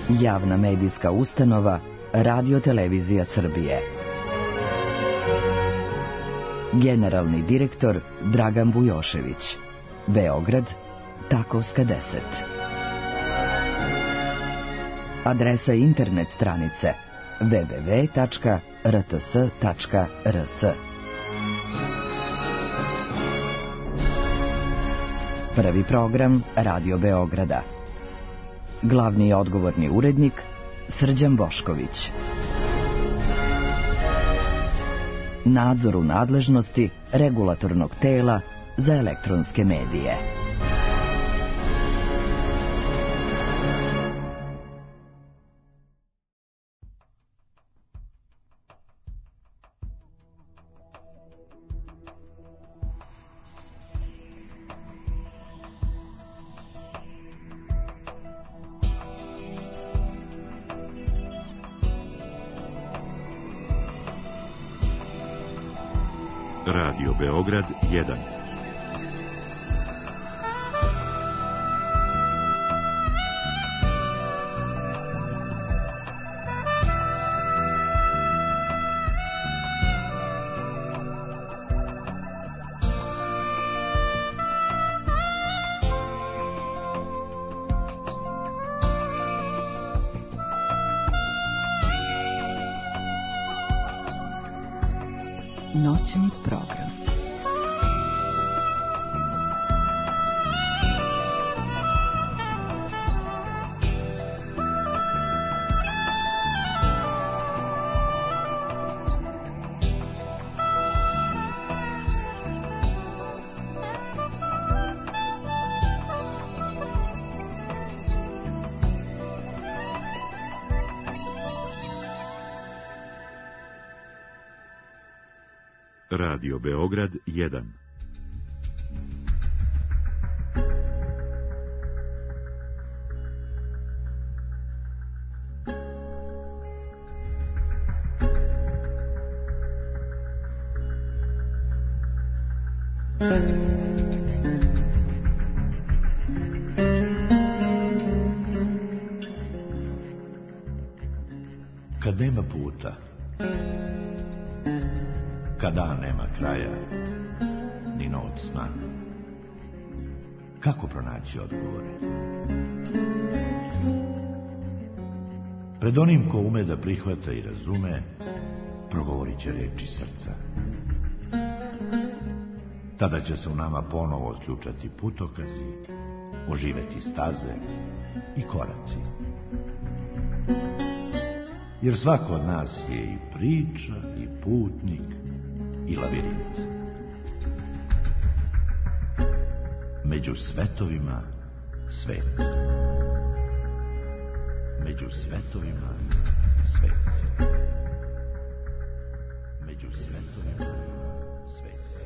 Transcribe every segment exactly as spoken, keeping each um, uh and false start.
Javna medijska ustanova Radio-televizija Srbije. Generalni direktor Dragan Bujošević. Beograd, Takovska deset. Adresa internet stranice w w w tačka r t s tačka r s. Prvi program Radio Beograda. Glavni i odgovorni urednik Srđan Bošković. Nadzor u nadležnosti Regulatornog tela za elektronske medije. Radio Beograd jedan. Noćni program. Radio Beograd jedan. Kad nema puta, kada nema kraja, ni noć sna, kako pronaći odgovore? Pred onim ko ume da prihvata i razume, progovorit će reči srca. Tada će se u nama ponovo otključati putokazi, oživeti staze i koraci. Jer svako od nas je i priča, i putnik, i lavirint. Među svetovima svet. Među svetovima svet. Među svetovima svet.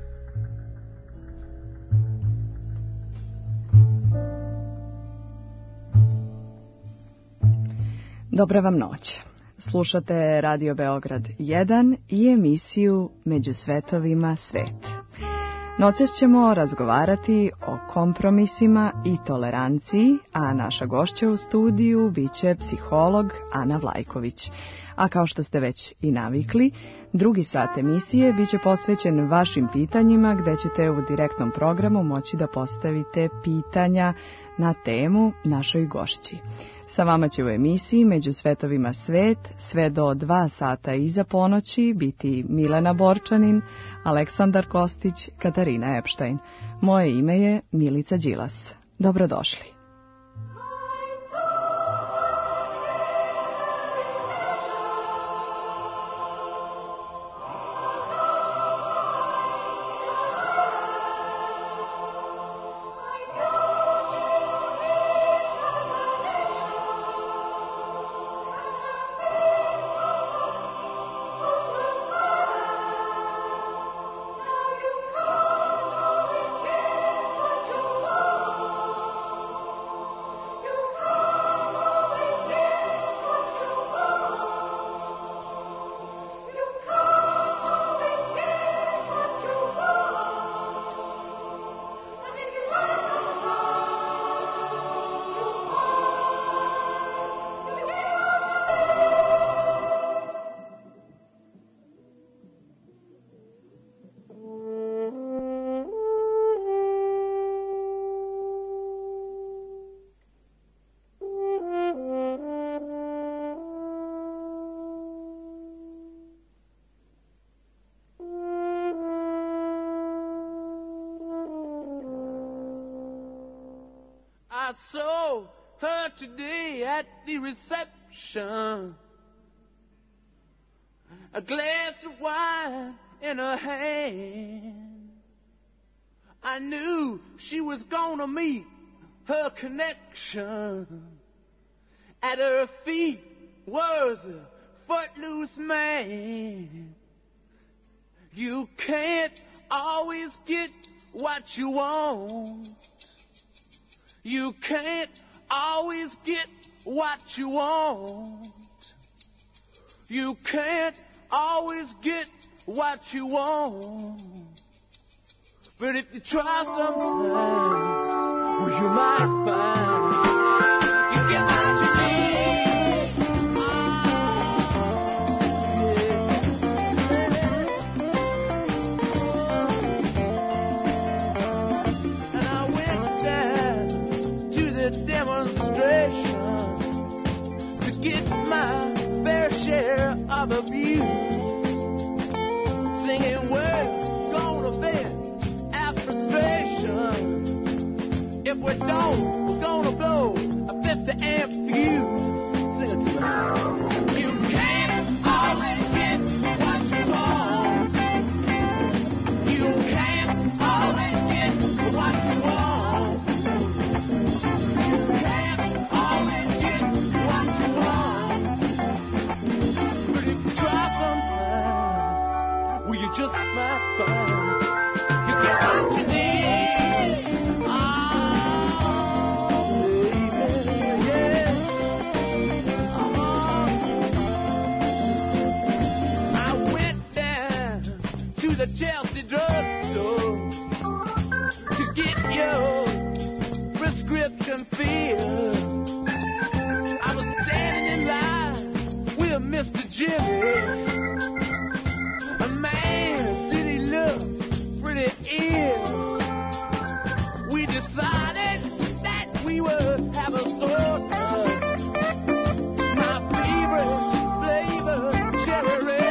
Dobra vam noć. Slušate Radio Beograd jedan i emisiju Među svetovima svet. Noćas ćemo razgovarati o kompromisima i toleranciji, a naša gošća u studiju biće psiholog Ana Vlajković. A kao što ste već i navikli, drugi sat emisije biće posvećen vašim pitanjima, gde ćete u direktnom programu moći da postavite pitanja na temu našoj gošći. Sa vama će u emisiji Među svetovima svet sve do dva sata iza ponoći biti Milena Borčanin, Aleksandar Kostić, Katarina Epštajn. Moje ime je Milica Đilas. Dobrodošli. today at the reception, a glass of wine in her hand. I knew she was gonna meet her connection. At her feet was a footloose man. You can't always get what you want. You can't always get what you want. You can't always get what you want. But if you try sometimes, well, you might find you get what you need. And I went down to the demonstration to get my fair share of abuse, singing words gonna vent our frustration. If we don't, we're gonna blow a fifty amp fuse. Sing it to me. You can't always get what you want. You can't always get what you want. You can't always get what you want. But if you try sometimes, well, you just might find you get what you need. The Chelsea drugstore to get your prescription filled. I was standing in line with Mister Jimmy. A man, did he look pretty ill? We decided that we would have a soda. My favorite flavor, cherry red.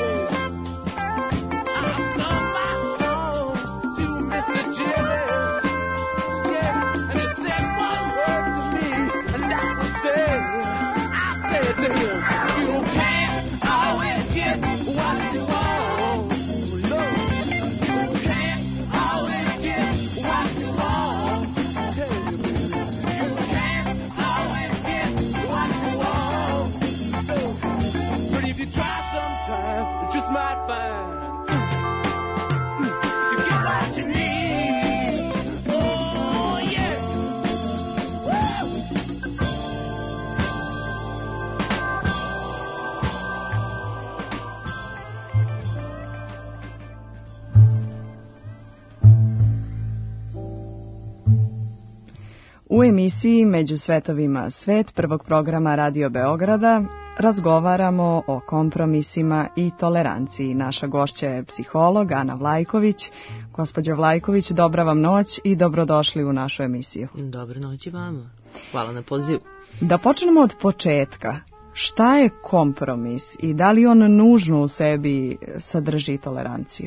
U emisiji Među svetovima svet prvog programa Radio Beograda razgovaramo o kompromisima i toleranciji. Naša gošća je psiholog Ana Vlajković. Gospođo Vlajković, dobra vam noć i dobrodošli u našu emisiju. Dobro noć i vama. Hvala na pozivu. Da počnemo od početka. Šta je kompromis i da li on nužno u sebi sadrži toleranciju?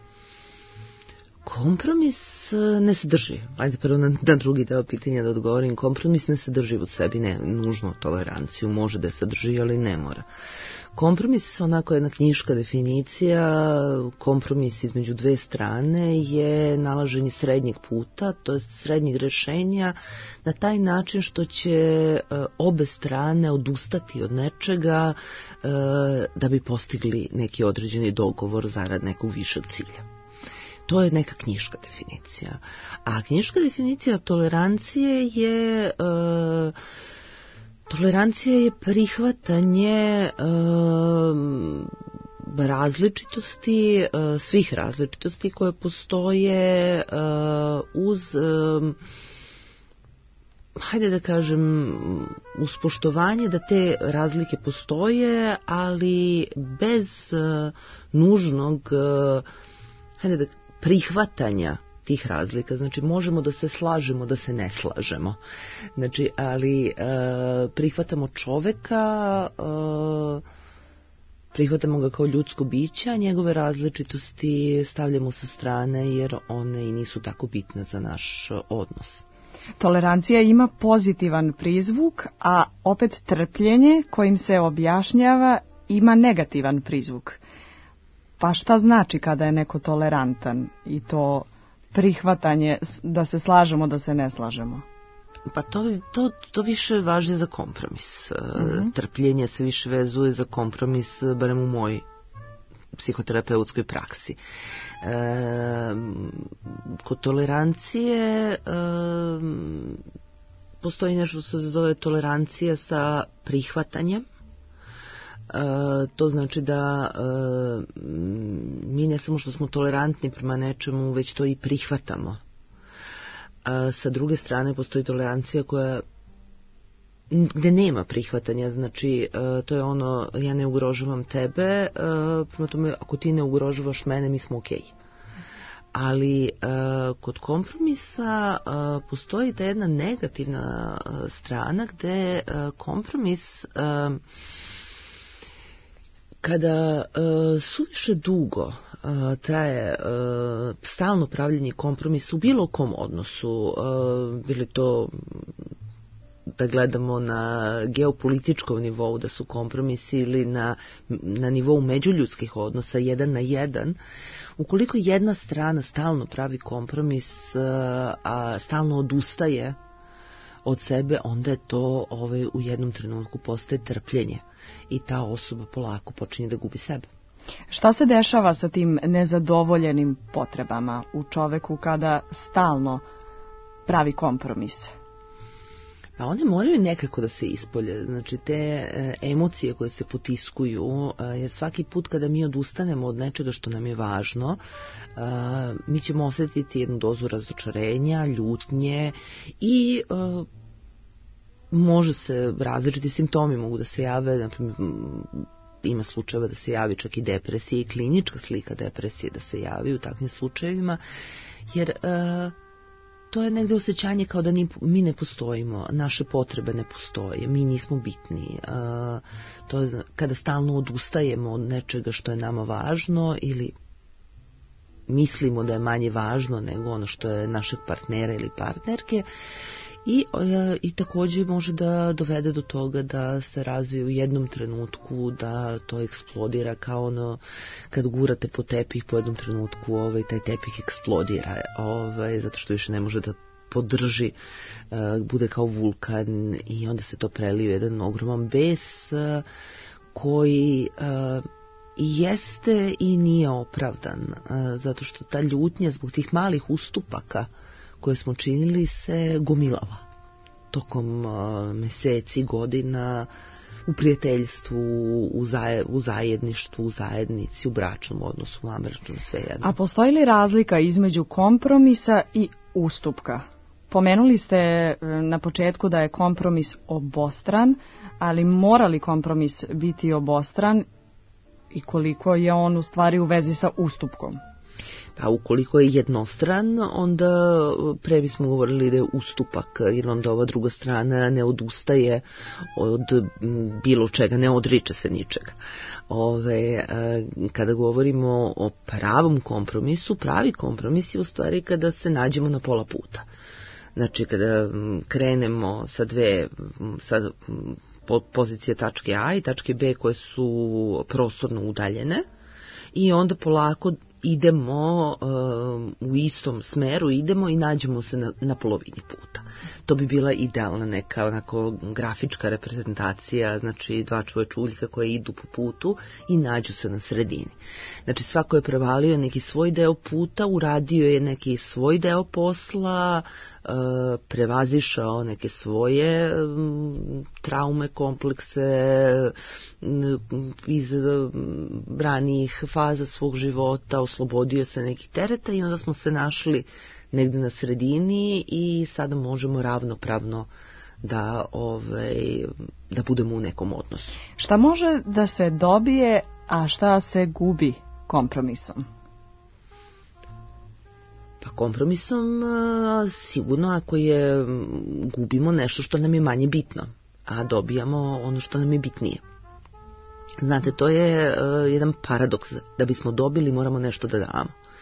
Kompromis ne sadrži, ajde prvo na, na drugi deo pitanja da odgovorim, kompromis ne sadrži u sebi ne nužno toleranciju, može da je sadrži, ali ne mora. Kompromis, onako jedna knjiška definicija, kompromis između dve strane je nalaženje srednjeg puta, to je srednjeg rešenja, na taj način što će obe strane odustati od nečega da bi postigli neki određeni dogovor zarad nekog višeg cilja. To je neka knjiška definicija. A knjiška definicija tolerancije je... E, tolerancija je prihvatanje e, različitosti, e, svih različitosti koje postoje e, uz... E, hajde da kažem, uz poštovanje da te razlike postoje, ali bez e, nužnog... E, hajde da prihvatanja tih razlika. Znači, možemo da se slažemo, da se ne slažemo. Znači, ali e, prihvatamo čoveka, e, prihvatamo ga kao ljudsko biće, a njegove različitosti stavljamo sa strane jer one i nisu tako bitne za naš odnos. Tolerancija ima pozitivan prizvuk, a opet trpljenje kojim se objašnjava ima negativan prizvuk. Pa šta znači kada je neko tolerantan i to prihvatanje da se slažemo, da se ne slažemo? Pa to, to, to više važi za kompromis. Mm-hmm. Trpljenje se više vezuje za kompromis, barem u mojoj psihoterapeutskoj praksi. E, kod tolerancije e, postoji nešto što se zove tolerancija sa prihvatanjem. E, to znači da e, mi ne samo što smo tolerantni prema nečemu, već to i prihvatamo. A sa druge strane postoji tolerancija koja gde nema prihvatanja, znači to je ono, ja ne ugrožavam tebe, prema tome ako ti ne ugrožavaš mene, mi smo okej. Ali kod kompromisa postoji ta jedna negativna strana gde kompromis kada uh, suviše dugo uh, traje uh, stalno pravljenje kompromisa u bilo kom odnosu, uh, bili to da gledamo na geopolitičkom nivou da su kompromisi ili na, na nivou međuljudskih odnosa jedan na jedan, ukoliko jedna strana stalno pravi kompromis, uh, a stalno odustaje od sebe, onda je to ovaj, u jednom trenutku postaje trpljenje i ta osoba polako počinje da gubi sebe. Šta se dešava sa tim nezadovoljenim potrebama u čoveku kada stalno pravi kompromise? Pa one moraju nekako da se ispolje, znači te e, emocije koje se potiskuju, e, jer svaki put kada mi odustanemo od nečega što nam je važno, e, mi ćemo osjetiti jednu dozu razočarenja, ljutnje i e, može se, različiti simptomi mogu da se jave, naprimjer, ima slučajeva da se javi čak i depresija i klinička slika depresije da se javi u takvim slučajevima, jer e, to je negde osjećanje kao da mi ne postojimo, naše potrebe ne postoje, mi nismo bitni. To je kada stalno odustajemo od nečega što je nama važno ili mislimo da je manje važno nego ono što je našeg partnera ili partnerke. I, i također može da dovede do toga da se razvije u jednom trenutku, da to eksplodira kao ono kad gurate po tepih, po jednom trenutku ovaj, taj tepih eksplodira, ovaj, zato što više ne može da podrži, uh, bude kao vulkan i onda se to prelije jedan ogroman bes uh, koji uh, jeste i nije opravdan, uh, zato što ta ljutnja zbog tih malih ustupaka koje smo činili se gomilava tokom uh, meseci, godina, u prijateljstvu, u, zaje, u zajedništvu, u zajednici, u bračnom odnosu, u vanbračnom, svejedno. A postoji li razlika između kompromisa i ustupka? Pomenuli ste na početku da je kompromis obostran, ali mora li kompromis biti obostran i koliko je on u stvari u vezi sa ustupkom? Pa ukoliko je jednostran, onda pre bismo govorili da je ustupak, jer onda ova druga strana ne odustaje od bilo čega, ne odriče se ničega. Ove, kada govorimo o pravom kompromisu, pravi kompromis je u stvari kada se nađemo na pola puta. Znači kada krenemo sa dve, sa pozicije tačke A i tačke B koje su prostorno udaljene i onda polako idemo uh, u istom smeru, idemo i nađemo se na, na polovini puta. To bi bila idealna neka onako grafička reprezentacija, znači dva čovečuljka koje idu po putu i nađu se na sredini. Znači svako je prevalio neki svoj deo puta, uradio je neki svoj deo posla, uh, prevazišao neke svoje um, traume, komplekse um, iz um, ranijih faza svog života, oslobodio se nekih tereta i onda smo se našli negde na sredini i sada možemo ravnopravno da, ovaj, da budemo u nekom odnosu. Šta može da se dobije, a šta se gubi kompromisom? Pa kompromisom sigurno ako je gubimo nešto što nam je manje bitno, a dobijamo ono što nam je bitnije. Znate, to je uh, jedan paradoks. Da bismo dobili, moramo nešto da damo.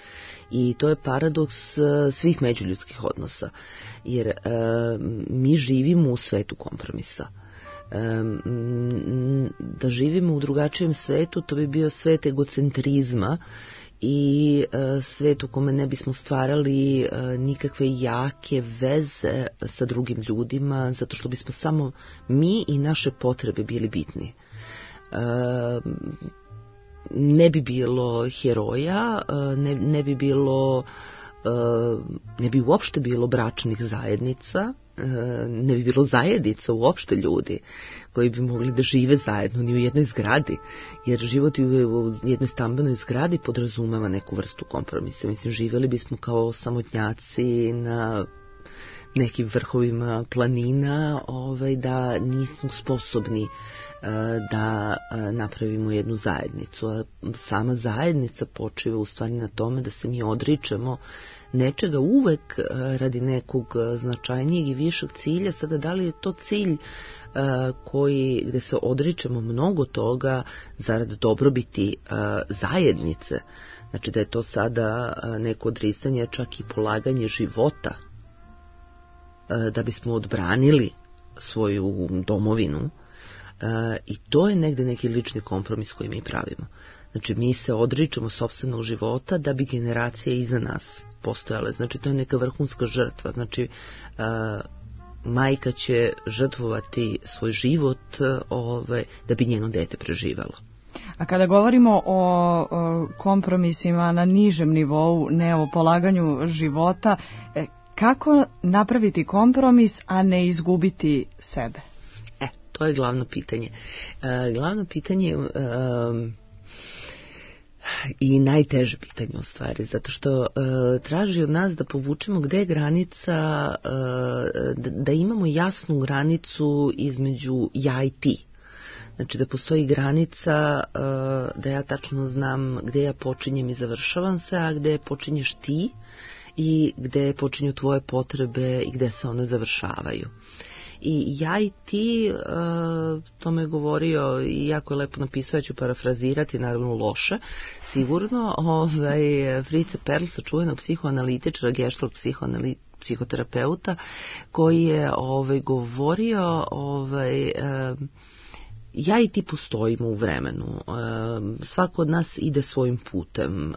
I to je paradoks svih međuljudskih odnosa, jer e, mi živimo u svetu kompromisa. E, da živimo u drugačijem svetu, to bi bio svet egocentrizma i e, svet u kome ne bismo stvarali e, nikakve jake veze sa drugim ljudima, zato što bismo samo mi i naše potrebe bili bitni. E, ne bi bilo heroja, ne, ne bi bilo, ne bi uopšte bilo bračnih zajednica, ne bi bilo zajednica uopšte ljudi koji bi mogli da žive zajedno ni u jednoj zgradi, jer život u jednoj stambenoj zgradi podrazumeva neku vrstu kompromisa. Mislim, živjeli bismo kao samotnjaci na nekim vrhovima planina, ovaj, da nismo sposobni da napravimo jednu zajednicu. A sama zajednica počiva u stvari na tome da se mi odričemo nečega uvek radi nekog značajnijeg i višeg cilja. Sada, da li je to cilj koji, gde se odričemo mnogo toga zarad dobrobiti zajednice, znači da je to sada neko odricanje, čak i polaganje života da bismo odbranili svoju domovinu, i to je negde neki lični kompromis koji mi pravimo. Znači, mi se odričemo sopstvenog života da bi generacije iza nas postojale. Znači, to je neka vrhunska žrtva. Znači, majka će žrtvovati svoj život ove, da bi njeno dete preživalo. A kada govorimo o, o kompromisima na nižem nivou, ne o polaganju života, kako napraviti kompromis, a ne izgubiti sebe? E, to je glavno pitanje. E, glavno pitanje e, i najteže pitanje u stvari, zato što e, traži od nas da povučemo gde je granica, e, da, da imamo jasnu granicu između ja i ti. Znači da postoji granica, e, da ja tačno znam gde ja počinjem i završavam se, a gde počinješ ti, i gde počinju tvoje potrebe i gde se one završavaju. I ja i ti, to me je govorio i jako je lepo napisao, ja ću parafrazirati, naravno loše, sigurno, ovaj, Fritz Perls, čuvenog psihoanalitičara, gestalt psihoterapeuta, koji je ovaj, govorio, ovaj, ja i ti postojimo u vremenu, svako od nas ide svojim putem,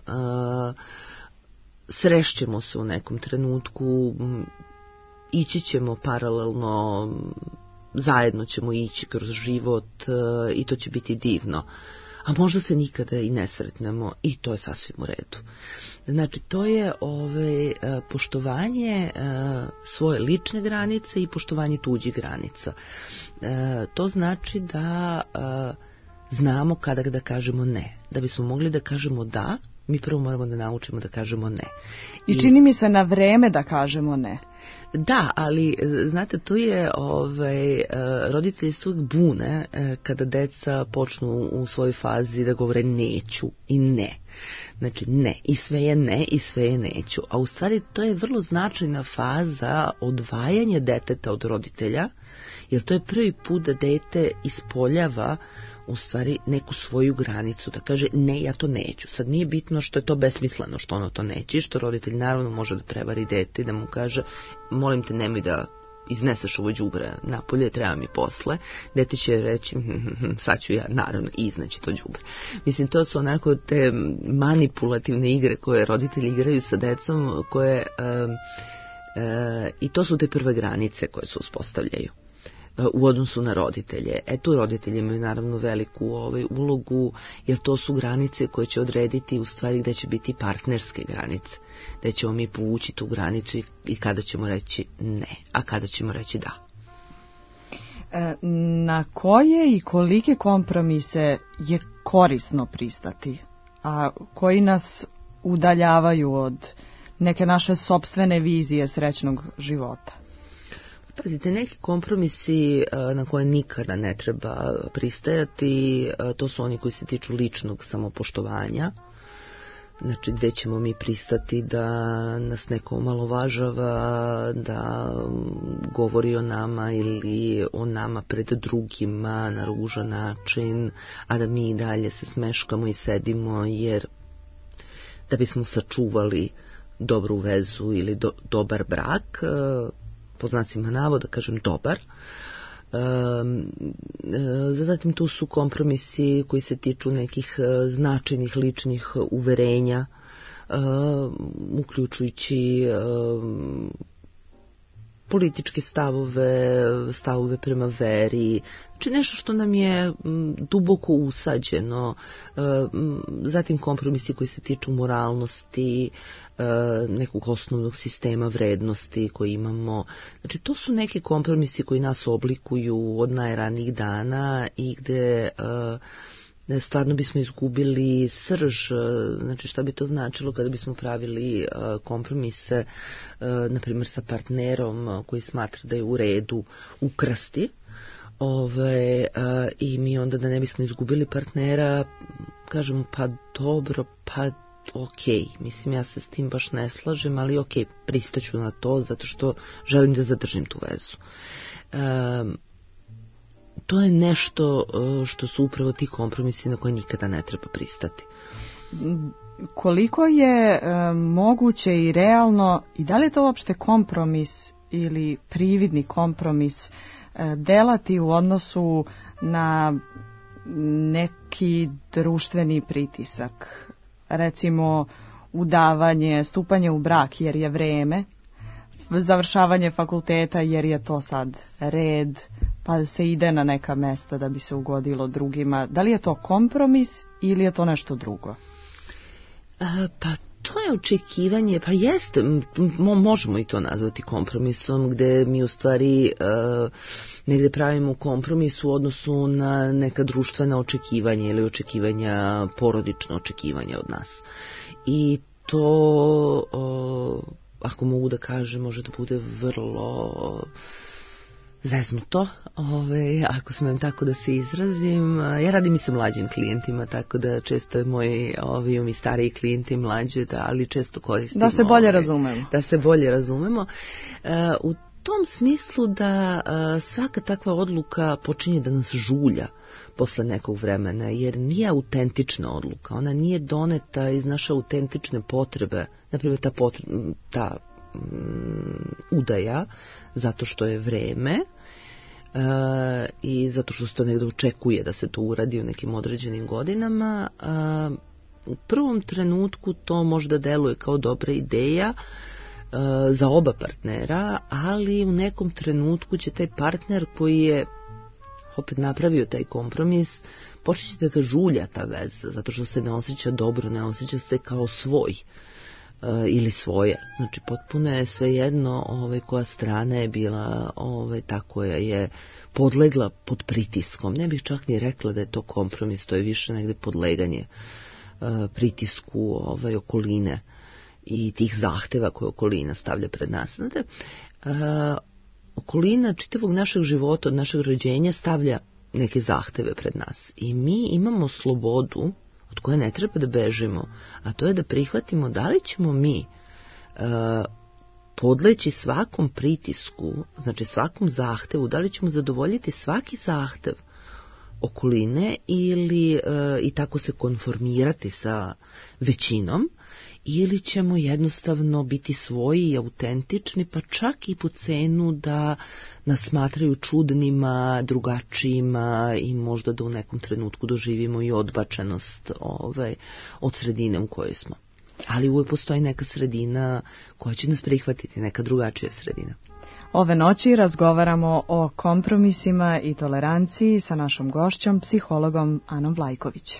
srešćemo se u nekom trenutku, ići ćemo paralelno, zajedno ćemo ići kroz život i to će biti divno. A možda se nikada i ne sretnemo i to je sasvim u redu. Znači, to je ove, poštovanje svoje lične granice i poštovanje tuđih granica. To znači da znamo kada da kažemo ne. Da bismo mogli da kažemo da, mi prvo moramo da naučimo da kažemo ne. I, I čini mi se na vreme da kažemo ne. Da, ali znate, tu je ovaj, roditelji se uvijek bune kada deca počnu u svojoj fazi da govore neću i ne. Znači ne, i sve je ne, i sve je neću. A u stvari to je vrlo značajna faza odvajanja deteta od roditelja, jer to je prvi put da dete ispoljava u stvari neku svoju granicu, da kaže ne, ja to neću. Sad nije bitno što je to besmisleno što ono to neće, što roditelj naravno može da prevari dete i da mu kaže molim te nemoj da izneseš ovo đubre napolje, treba mi posle. Dete će reći hm, hm, sad ću ja naravno iznaći to đubre. Mislim, to su onako te manipulativne igre koje roditelji igraju sa decom, koje e, e, i to su te prve granice koje se uspostavljaju u odnosu na roditelje. E tu roditelji imaju naravno veliku ovaj, ulogu, jer to su granice koje će odrediti u stvari gde će biti partnerske granice. Gde ćemo mi povući tu granicu i, i kada ćemo reći ne, a kada ćemo reći da. E, na koje i kolike kompromise je korisno pristati, a koji nas udaljavaju od neke naše sopstvene vizije srećnog života? Pazite, neki kompromisi na koje nikada ne treba pristajati, to su oni koji se tiču ličnog samopoštovanja. Znači, gde ćemo mi pristati da nas neko omalovažava, da govori o nama ili o nama pred drugima na ružan način, a da mi i dalje se smeškamo i sedimo, jer da bismo sačuvali dobru vezu ili do, dobar brak, po znacima navoda kažem dobar. Zatim tu su kompromisi koji se tiču nekih značajnih ličnih uverenja, uključujući političke stavove, stavove prema veri, znači nešto što nam je duboko usađeno, zatim kompromisi koji se tiču moralnosti, nekog osnovnog sistema vrednosti koji imamo. Znači to su neki kompromisi koji nas oblikuju od najranijih dana i gde stvarno bismo izgubili srž, znači šta bi to značilo kada bismo pravili kompromise, na primjer sa partnerom koji smatra da je u redu ukrasti, ove, i mi onda da ne bismo izgubili partnera, kažemo pa dobro, pa ok, mislim ja se s tim baš ne slažem, ali ok, pristaću na to zato što želim da zadržim tu vezu. Um, To je nešto što su upravo ti kompromisi na koje nikada ne treba pristati. Koliko je e, moguće i realno, i da li je to uopšte kompromis ili prividni kompromis, e, delati u odnosu na neki društveni pritisak? Recimo udavanje, stupanje u brak jer je vreme, završavanje fakulteta jer je to sad red, pa se ide na neka mesta da bi se ugodilo drugima. Da li je to kompromis ili je to nešto drugo? A, pa to je očekivanje, pa jeste, mo, možemo i to nazvati kompromisom, gde mi u stvari uh, negde pravimo kompromis u odnosu na neka društvena očekivanja ili očekivanja, porodična očekivanja od nas. I to, uh, ako mogu da kažem, može da bude vrlo zeznuto, ove, ako smem tako da se izrazim. Ja radim i sa mlađim klijentima, tako da često je moji ovi mi stariji klijenti mlađi, da, ali često koristimo. Da se bolje ove, razumemo. Da se bolje razumemo. Uh, u tom smislu da uh, svaka takva odluka počinje da nas žulja posle nekog vremena, jer nije autentična odluka, ona nije doneta iz naše autentične potrebe, naprimjer ta, potreba, ta um, udaja, zato što je vreme, Uh, i zato što se to negdje očekuje da se to uradi u nekim određenim godinama. Uh, u prvom trenutku to možda deluje kao dobra ideja uh, za oba partnera, ali u nekom trenutku će taj partner koji je opet napravio taj kompromis početi da ga žulja ta veza, zato što se ne osjeća dobro, ne osjeća se kao svoj ili svoje. Znači potpuno je svejedno ovaj, koja strana je bila ovaj, ta koja je podlegla pod pritiskom. Ne bih čak ni rekla da je to kompromis, to je više negde podleganje uh, pritisku ovaj, okoline i tih zahteva koje okolina stavlja pred nas. Znate, uh, okolina čitavog našeg života, od našeg rođenja stavlja neke zahteve pred nas i mi imamo slobodu od koje ne treba da bežimo, a to je da prihvatimo da li ćemo mi uh, podleći svakom pritisku, znači svakom zahtevu, da li ćemo zadovoljiti svaki zahtev okoline ili uh, i tako se konformirati sa većinom, ili ćemo jednostavno biti svoji i autentični, pa čak i po cenu da nas smatraju čudnima, drugačijima i možda da u nekom trenutku doživimo i odbačenost ovaj, od sredine u kojoj smo. Ali uvijek postoji neka sredina koja će nas prihvatiti, neka drugačija sredina. Ove noći razgovaramo o kompromisima i toleranciji sa našom gošćom, psihologom Anom Vlajković.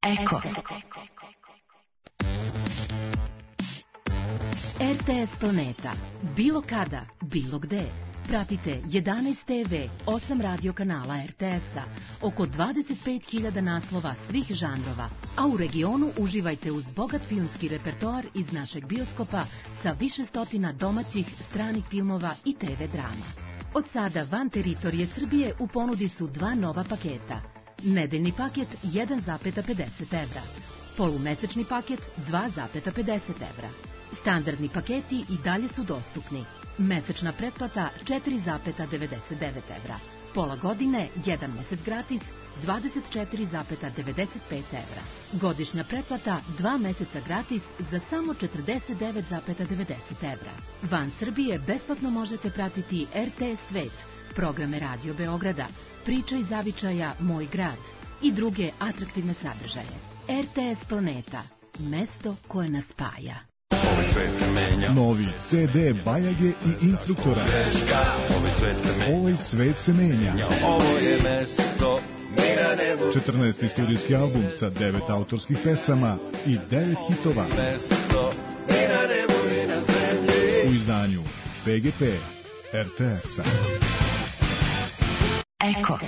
Eko. R T S Planeta. Bilo kada, bilo gde. Pratite jedanaest te ve, osam radio kanala R T S-a, oko dvadeset pet hiljada naslova svih žanrova, a u regionu uživajte uz bogat filmski repertoar iz našeg bioskopa sa više stotina domaćih, stranih filmova i te ve drama. Od sada van teritorije Srbije u ponudi su dva nova paketa. Nedeljni paket jedan zarez pedeset evra, polumesečni paket dva zarez pedeset evra. Standardni paketi i dalje su dostupni. Mesečna pretplata četiri zarez devedeset devet evra. Pola godine, jedan mesec gratis, dvadeset četiri zarez devedeset pet evra. Godišnja pretplata, dva meseca gratis za samo četrdeset devet zarez devedeset evra. Van Srbije besplatno možete pratiti R T S Svet, programe Radio Beograda, Priča iz zavičaja Moj grad i druge atraktivne sadržaje. R T S Planeta, mesto koje nas spaja. Novi ce de Bajage i Instruktora. Ovaj svet se menja. četrnaesti studijski album sa devet autorskih pesama i devet hitova. U izdanju P G P R T S-a. Eko.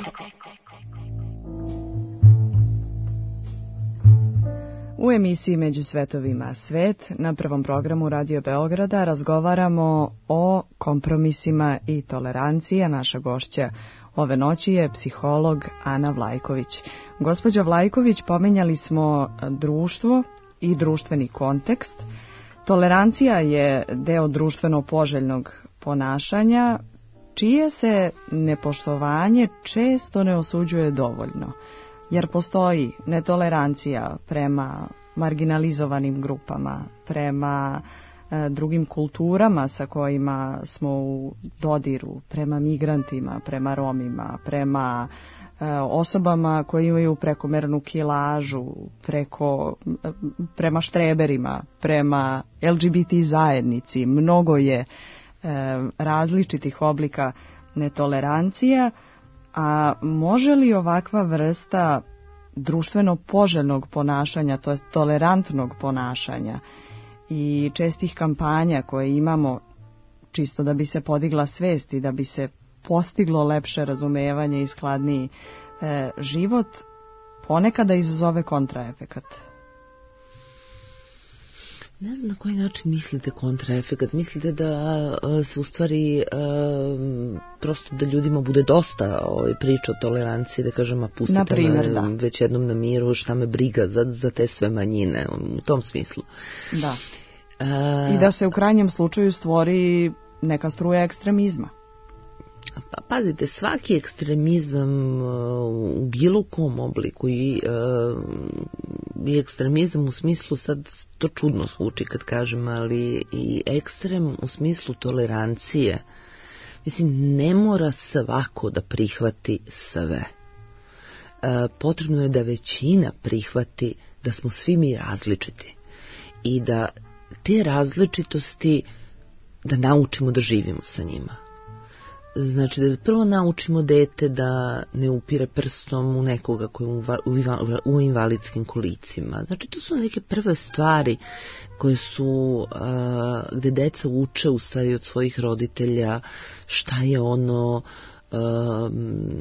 U emisiji Među svetovima svet na prvom programu Radio Beograda razgovaramo o kompromisima i toleranciji, a naša gošća ove noći je psiholog Ana Vlajković. Gospođo Vlajković, pomenjali smo društvo i društveni kontekst. Tolerancija je deo društveno poželjnog ponašanja, čije se nepoštovanje često ne osuđuje dovoljno. Jer postoji netolerancija prema marginalizovanim grupama, prema e, drugim kulturama sa kojima smo u dodiru, prema migrantima, prema Romima, prema e, osobama koji imaju prekomernu kilažu, preko, e, prema štreberima, prema L G B T zajednici. Mnogo je e, različitih oblika netolerancija. A može li ovakva vrsta društveno poželjnog ponašanja, to je tolerantnog ponašanja i čestih kampanja koje imamo čisto da bi se podigla svest i da bi se postiglo lepše razumevanje i skladniji e, život, ponekada izazove kontraefekat? Ne znam na koji način mislite kontraefekat. Mislite da se u stvari prosto da ljudima bude dosta ovaj, priča o toleranciji, da kažem, a pustite Naprimer, me da. već jednom na miru, šta me briga za, za te sve manjine, u tom smislu. Da. A, I da se u krajnjem slučaju stvori neka struja ekstremizma. Pa pazite, svaki ekstremizam u bilo kom obliku i, i ekstremizam u smislu, sad to čudno zvuči kad kažem, ali i ekstrem u smislu tolerancije, mislim, ne mora svako da prihvati sve. Potrebno je da većina prihvati da smo svi mi različiti i da te različitosti da naučimo da živimo sa njima. Znači da prvo naučimo dete da ne upire prstom u nekoga koji je u invalidskim kolicima. Znači to su neke prve stvari koje su, a, gde deca uče u stvari od svojih roditelja šta je ono a,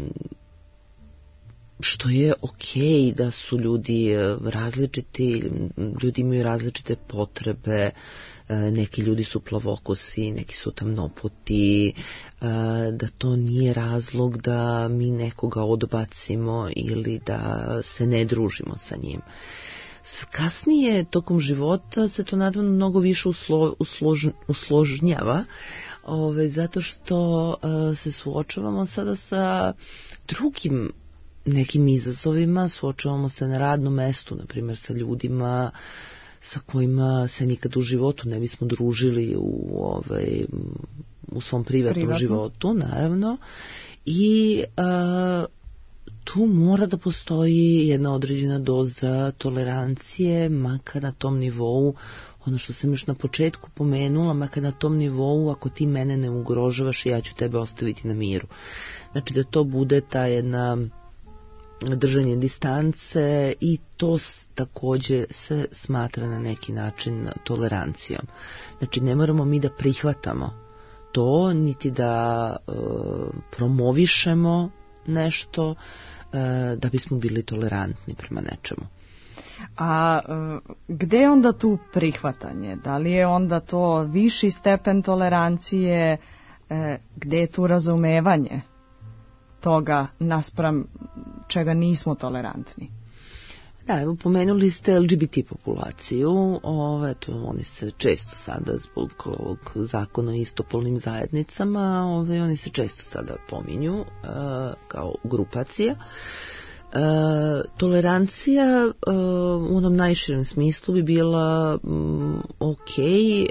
što je okej da su ljudi različiti, ljudi imaju različite potrebe, neki ljudi su plavokosi, neki su tamnopoti, da to nije razlog da mi nekoga odbacimo ili da se ne družimo sa njim. Kasnije, tokom života, se to naravno mnogo više uslo, uslož, usložnjava, ove, zato što se suočavamo sada sa drugim nekim izazovima, suočavamo se na radnom mestu, na primjer sa ljudima sa kojima se nikad u životu ne bismo družili u, ovaj, u svom privatnom Privatno. životu, naravno. I a, tu mora da postoji jedna određena doza tolerancije, makar na tom nivou, ono što sam još na početku pomenula, makar na tom nivou, ako ti mene ne ugrožavaš, ja ću tebe ostaviti na miru. Znači da to bude ta jedna držanje distance i to također se smatra na neki način tolerancijom. Znači ne moramo mi da prihvatamo to, niti da e, promovišemo nešto e, da bismo bili tolerantni prema nečemu. A gde je onda tu prihvatanje? Da li je onda to viši stepen tolerancije, e, gde je tu razumevanje toga naspram čega nismo tolerantni? Da, evo pomenuli ste L G B T populaciju, ove, to, oni se često sada zbog ovog zakona o istopolnim zajednicama, ove, oni se često sada pominju e, kao grupacija. E, tolerancija e, u onom najširem smislu bi bila m, ok, e,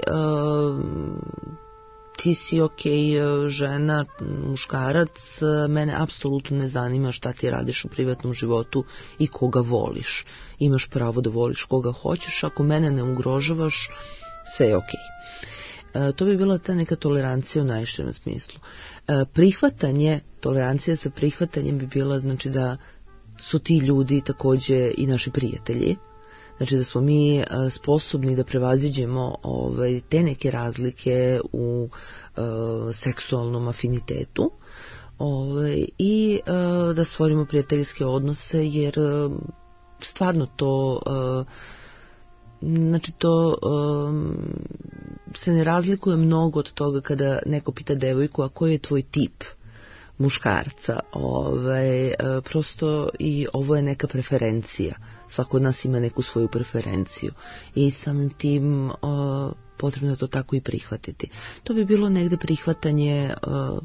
ti si ok, žena, muškarac, mene apsolutno ne zanima šta ti radiš u privatnom životu i koga voliš. Imaš pravo da voliš koga hoćeš, ako mene ne ugrožavaš, sve je ok. E, to bi bila ta neka tolerancija u najširem smislu. E, prihvatanje, tolerancija sa prihvatanjem bi bila znači da su ti ljudi također i naši prijatelji. Znači da smo mi sposobni da prevaziđemo ovaj, te neke razlike u uh, seksualnom afinitetu ovaj, i uh, da stvorimo prijateljske odnose, jer uh, stvarno to uh, znači to um, se ne razlikuje mnogo od toga kada neko pita devojku, a koji je tvoj tip muškarca, ovaj, prosto i ovo je neka preferencija. Svako od nas ima neku svoju preferenciju i samim tim o, potrebno je to tako i prihvatiti. To bi bilo negde prihvatanje o,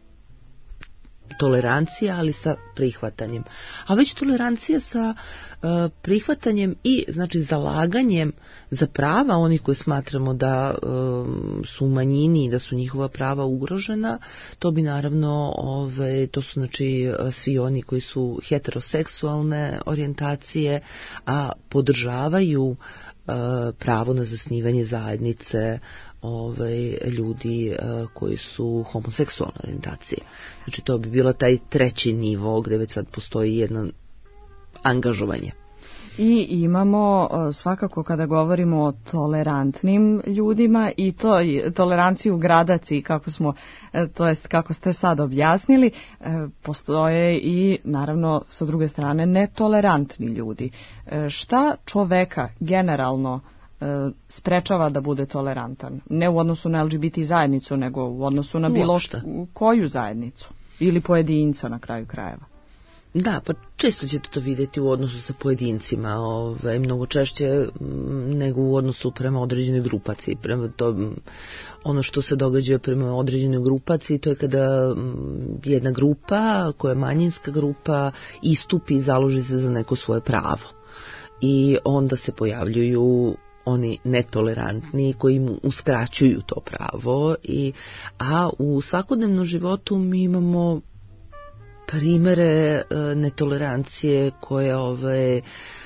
tolerancija, ali sa prihvatanjem. A već tolerancija sa uh, prihvatanjem i znači zalaganjem za prava onih koji smatramo da um, su u manjini i da su njihova prava ugrožena, to bi naravno, ove, to su znači svi oni koji su heteroseksualne orijentacije, a podržavaju uh, pravo na zasnivanje zajednice Ove, ljudi uh, koji su homoseksualne orijentacije. Znači to bi bilo taj treći nivo gdje već sad postoji jedno angažovanje. I imamo svakako kada govorimo o tolerantnim ljudima i to i toleranciju u gradaciji kako smo, to jest kako ste sad objasnili, postoje i naravno sa druge strane netolerantni ljudi. Šta čoveka generalno sprečava da bude tolerantan? Ne u odnosu na L G B T zajednicu, nego u odnosu na bilo Uopšte. koju zajednicu ili pojedinca na kraju krajeva. Da, pa često ćete to vidjeti u odnosu sa pojedincima, ovaj, mnogo češće nego u odnosu prema određenoj grupaciji. Prema to, ono što se događa prema određenoj grupaciji, to je kada jedna grupa, koja je manjinska grupa, istupi i založi se za neko svoje pravo. I onda se pojavljuju oni netolerantni koji mu uskraćuju to pravo, i, a u svakodnevnom životu mi imamo primere e, netolerancije koje ove, e,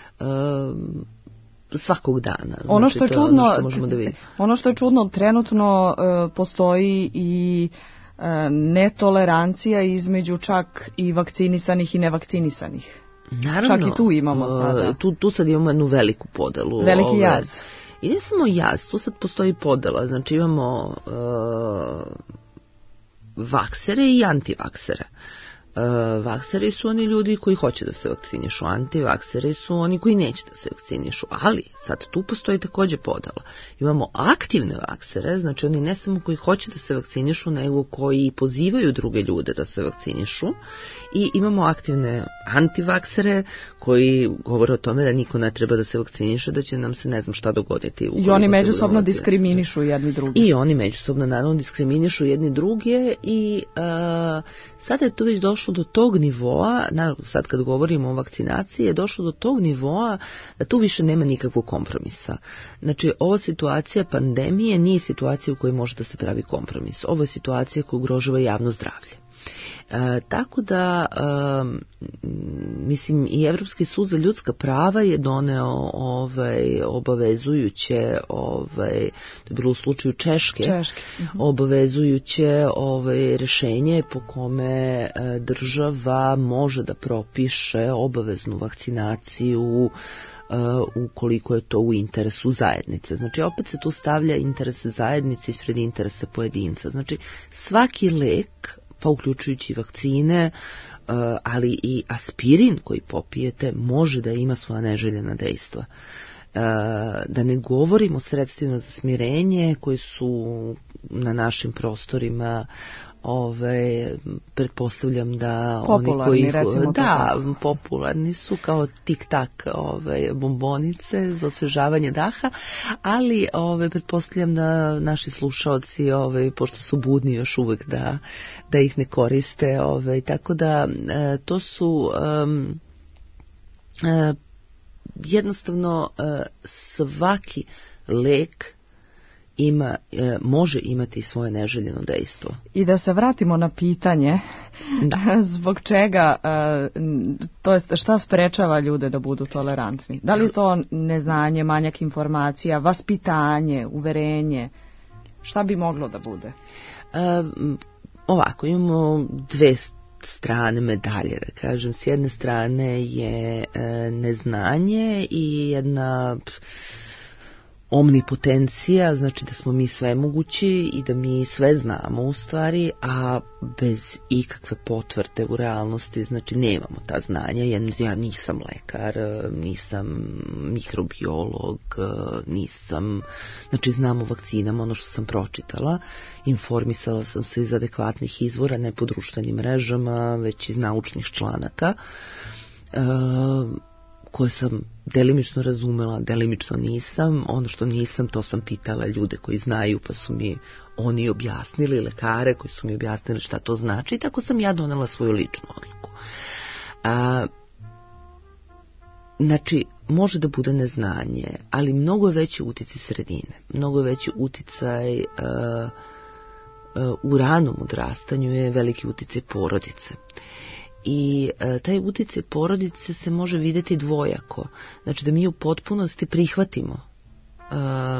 svakog dana. Znači, ono što je čudno, ono što možemo da vidimo. Ono što je čudno, trenutno e, postoji i e, netolerancija između čak i vakcinisanih i nevakcinisanih. Naravno, čak i tu imamo sada. Tu, tu sad imamo jednu veliku podelu. Veliki ove, jaz. I ne samo jaz, tu sad postoji podela. Znači imamo uh, vaksere i antivaksere. Uh, vakseri su oni ljudi koji hoće da se vakcinišu, antivakseri su oni koji neće da se vakcinišu, ali sad tu postoji također podela. Imamo aktivne vaksere, znači oni ne samo koji hoće da se vakcinišu, nego koji pozivaju druge ljude da se vakcinišu, i imamo aktivne antivaksere koji govore o tome da niko ne treba da se vakciniše, da će nam se ne znam šta dogoditi. I oni međusobno diskriminišu jedni drugi. I oni međusobno naravno diskriminišu jedni druge, i uh, sada je to već došlo do tog nivoa, naravno sad kad govorimo o vakcinaciji, je došlo do tog nivoa da tu više nema nikakvog kompromisa. Znači, ova situacija pandemije nije situacija u kojoj može da se pravi kompromis. Ovo je situacija koja ugrožava javno zdravlje. E, tako da, e, mislim, i Evropski sud za ljudska prava je doneo ovaj, obavezujuće, ovaj, to je bilo u slučaju Češke, Češke. Uh-huh. obavezujuće ovaj, rešenje po kome e, država može da propiše obaveznu vakcinaciju ukoliko je to u interesu zajednice. Znači, opet se tu stavlja interes zajednice ispred interesa pojedinca. Znači, svaki lek, pa uključujući vakcine, ali i aspirin koji popijete, može da ima svoja neželjena dejstva. Da ne govorimo o sredstvima za smirenje koji su na našim prostorima, Ove, pretpostavljam da popularni, oni koji recimo, da, popularni su kao tik-tak ove, bombonice za osvežavanje daha, ali ove, pretpostavljam da naši slušaoci, ove, pošto su budni još uvek da, da ih ne koriste, ove, tako da e, to su um, e, jednostavno e, svaki lek ima, e, može imati svoje neželjeno dejstvo. I da se vratimo na pitanje da. Zbog čega, e, to jest šta sprečava ljude da budu tolerantni? Da li je to neznanje, manjak informacija, vaspitanje, uverenje? Šta bi moglo da bude? E, ovako, imamo dve strane medalje, da kažem. S jedne strane je e, neznanje i jedna omnipotencija, znači da smo mi svemogući i da mi sve znamo u stvari, a bez ikakve potvrde u realnosti, znači nemamo ta znanja. Ja, ja nisam lekar, nisam mikrobiolog, nisam, znači znam o vakcinama ono što sam pročitala, informisala sam se iz adekvatnih izvora, ne po društvenim mrežama, već iz naučnih članaka, e, koje sam delimično razumela, delimično nisam. Ono što nisam, to sam pitala ljude koji znaju, pa su mi oni objasnili, lekare koji su mi objasnili šta to znači, i tako sam ja donela svoju ličnu odluku. A, znači, može da bude neznanje, ali mnogo je veći uticaj sredine, mnogo je veći uticaj a, a, u ranom odrastanju je veliki uticaj porodice. I e, taj uticaj porodice se može vidjeti dvojako. Znači da mi u potpunosti prihvatimo, e,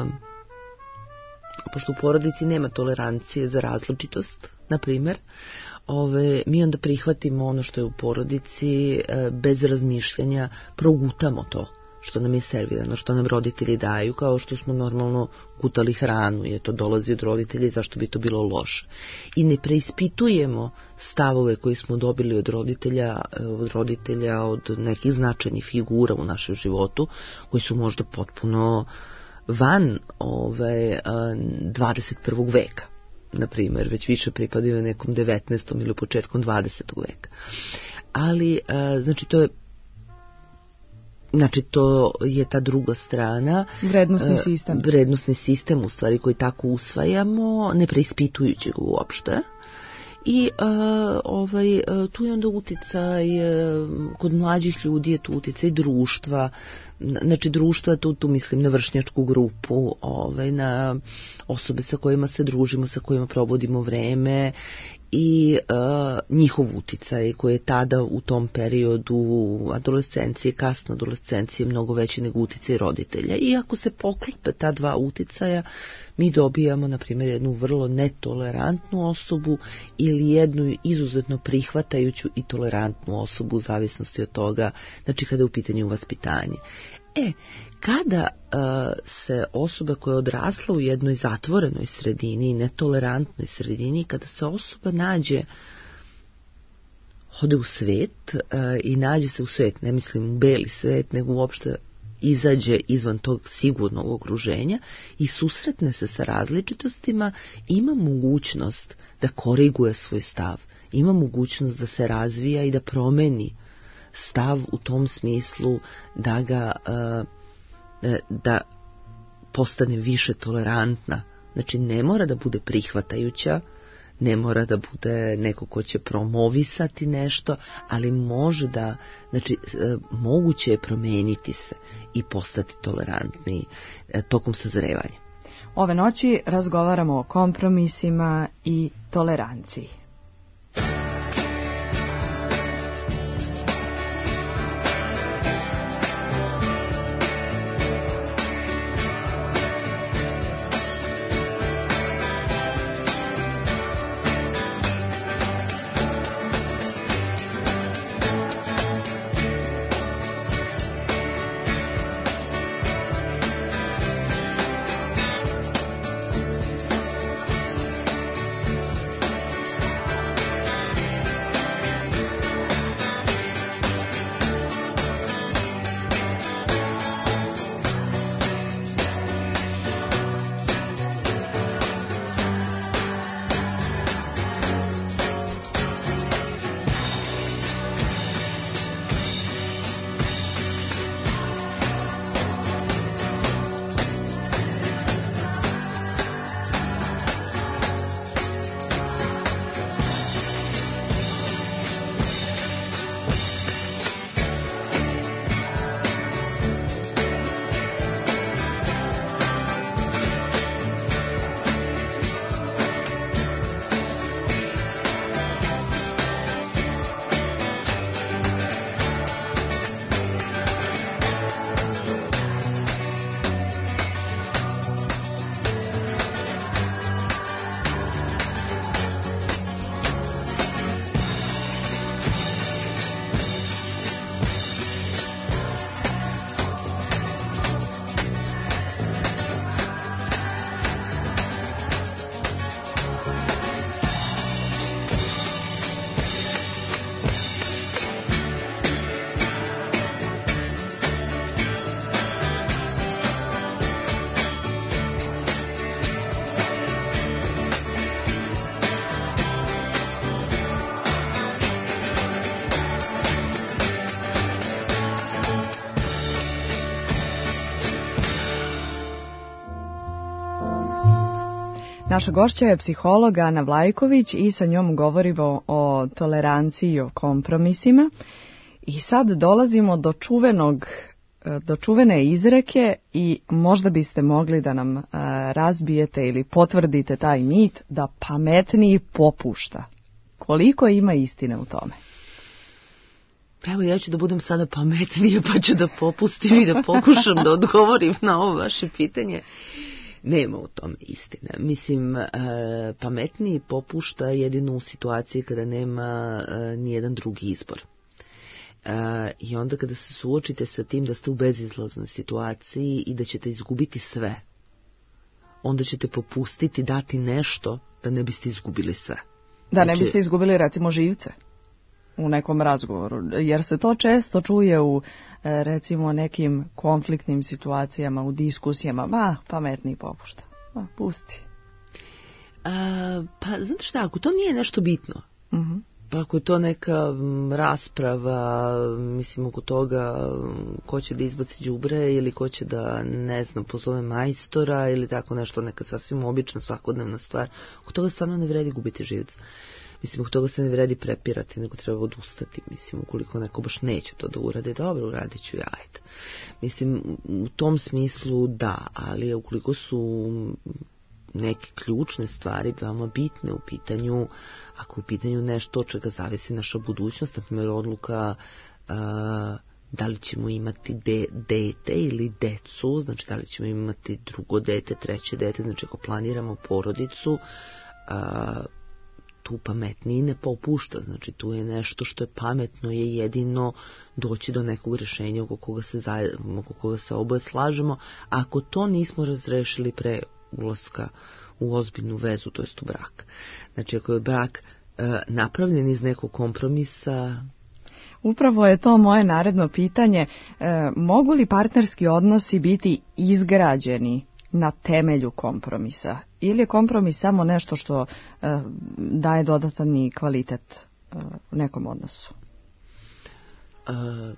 pošto u porodici nema tolerancije za različitost, na primjer, ove, mi onda prihvatimo ono što je u porodici, e, bez razmišljanja progutamo to što nam je servirano, što nam roditelji daju, kao što smo normalno gutali hranu, jer to dolazi od roditelja i zašto bi to bilo loše. I ne preispitujemo stavove koje smo dobili od roditelja, od roditelja, od nekih značajnih figura u našem životu, koji su možda potpuno van ove, dvadeset prvog veka, na primjer, već više pripadaju nekom devetnaestom ili početkom dvadesetog veka. Ali, znači, to je Znači, to je ta druga strana. Vrednosni sistem. Vrednosni sistem, u stvari, koji tako usvajamo, ne preispitujući ga uopšte. I uh, ovaj, uh, tu je onda uticaj, uh, kod mlađih ljudi je tu uticaj društva, znači društva, tu, tu mislim na vršnjačku grupu, ovaj, na osobe sa kojima se družimo, sa kojima provodimo vreme, i uh, njihov uticaj koji je tada u tom periodu adolescencije, kasno adolescencije, mnogo veći nego uticaj roditelja. I ako se poklope ta dva uticaja, mi dobijamo, na primjer, jednu vrlo netolerantnu osobu ili jednu izuzetno prihvatajuću i tolerantnu osobu u zavisnosti od toga, znači kada je u pitanju vaspitanje. E, kada uh, se osoba koja je odrasla u jednoj zatvorenoj sredini, netolerantnoj sredini, kada se osoba nađe, ode u svet uh, i nađe se u svet, ne mislim u beli svet, nego uopšte izađe izvan tog sigurnog okruženja i susretne se sa različitostima, ima mogućnost da koriguje svoj stav, ima mogućnost da se razvija i da promeni stav u tom smislu da ga da postane više tolerantna. Znači, ne mora da bude prihvatajuća, ne mora da bude neko ko će promovisati nešto, ali može da, znači, moguće je promeniti se i postati tolerantni tokom sazrevanja. Ove noći razgovaramo o kompromisima i toleranciji. Naša gošća je psiholog Ana Vlajković i sa njom govorimo o toleranciji i o kompromisima. I sad dolazimo do čuvenog, do čuvene izreke i možda biste mogli da nam uh, razbijete ili potvrdite taj mit da pametniji popušta. Koliko ima istine u tome? Evo, ja ću da budem sada pametnije, pa ću da popustim i da pokušam da odgovorim na ovo vaše pitanje. Nema u tome istine. Mislim, e, pametniji popušta jedino u situaciji kada nema e, nijedan drugi izbor. E, I onda kada se suočite sa tim da ste u bezizlaznoj situaciji i da ćete izgubiti sve, onda ćete popustiti, dati nešto da ne biste izgubili sve. Da ne Znači, biste izgubili recimo živce u nekom razgovoru, jer se to često čuje u recimo nekim konfliktnim situacijama, u diskusijama, ma pametniji popušta, ma pusti. A, pa znate šta, ako to nije nešto bitno, Uh-huh. pa ako je to neka m, rasprava, mislim, oko toga ko će da izbaci đubre ili ko će da, ne znam, pozove majstora ili tako nešto, neka sasvim obična svakodnevna stvar, oko toga stvarno ne vredi gubiti živce. Mislim, oko toga se ne vredi prepirati, nego treba odustati. Mislim, ukoliko neko baš neće to da uradi, dobro, uradit ću ja, ajde. Mislim, u tom smislu da, ali ukoliko su neke ključne stvari veoma bitne u pitanju, ako u pitanju nešto od čega zavisi naša budućnost, na primjer odluka uh, da li ćemo imati de, dete ili decu, znači da li ćemo imati drugo dete, treće dete, znači ako planiramo porodicu, uh, tu pametniji ne popušta, znači tu je nešto što je pametno, je jedino doći do nekog rješenja oko koga se, zaj, oko koga se oboje slažemo. Ako to nismo razrešili pre ulaska u ozbiljnu vezu, to jest u brak. Znači ako je brak e, napravljen iz nekog kompromisa. Upravo je to moje naredno pitanje. E, mogu li partnerski odnosi biti izgrađeni na temelju kompromisa? Ili je kompromis samo nešto što e, daje dodatan kvalitet e, u nekom odnosu? E,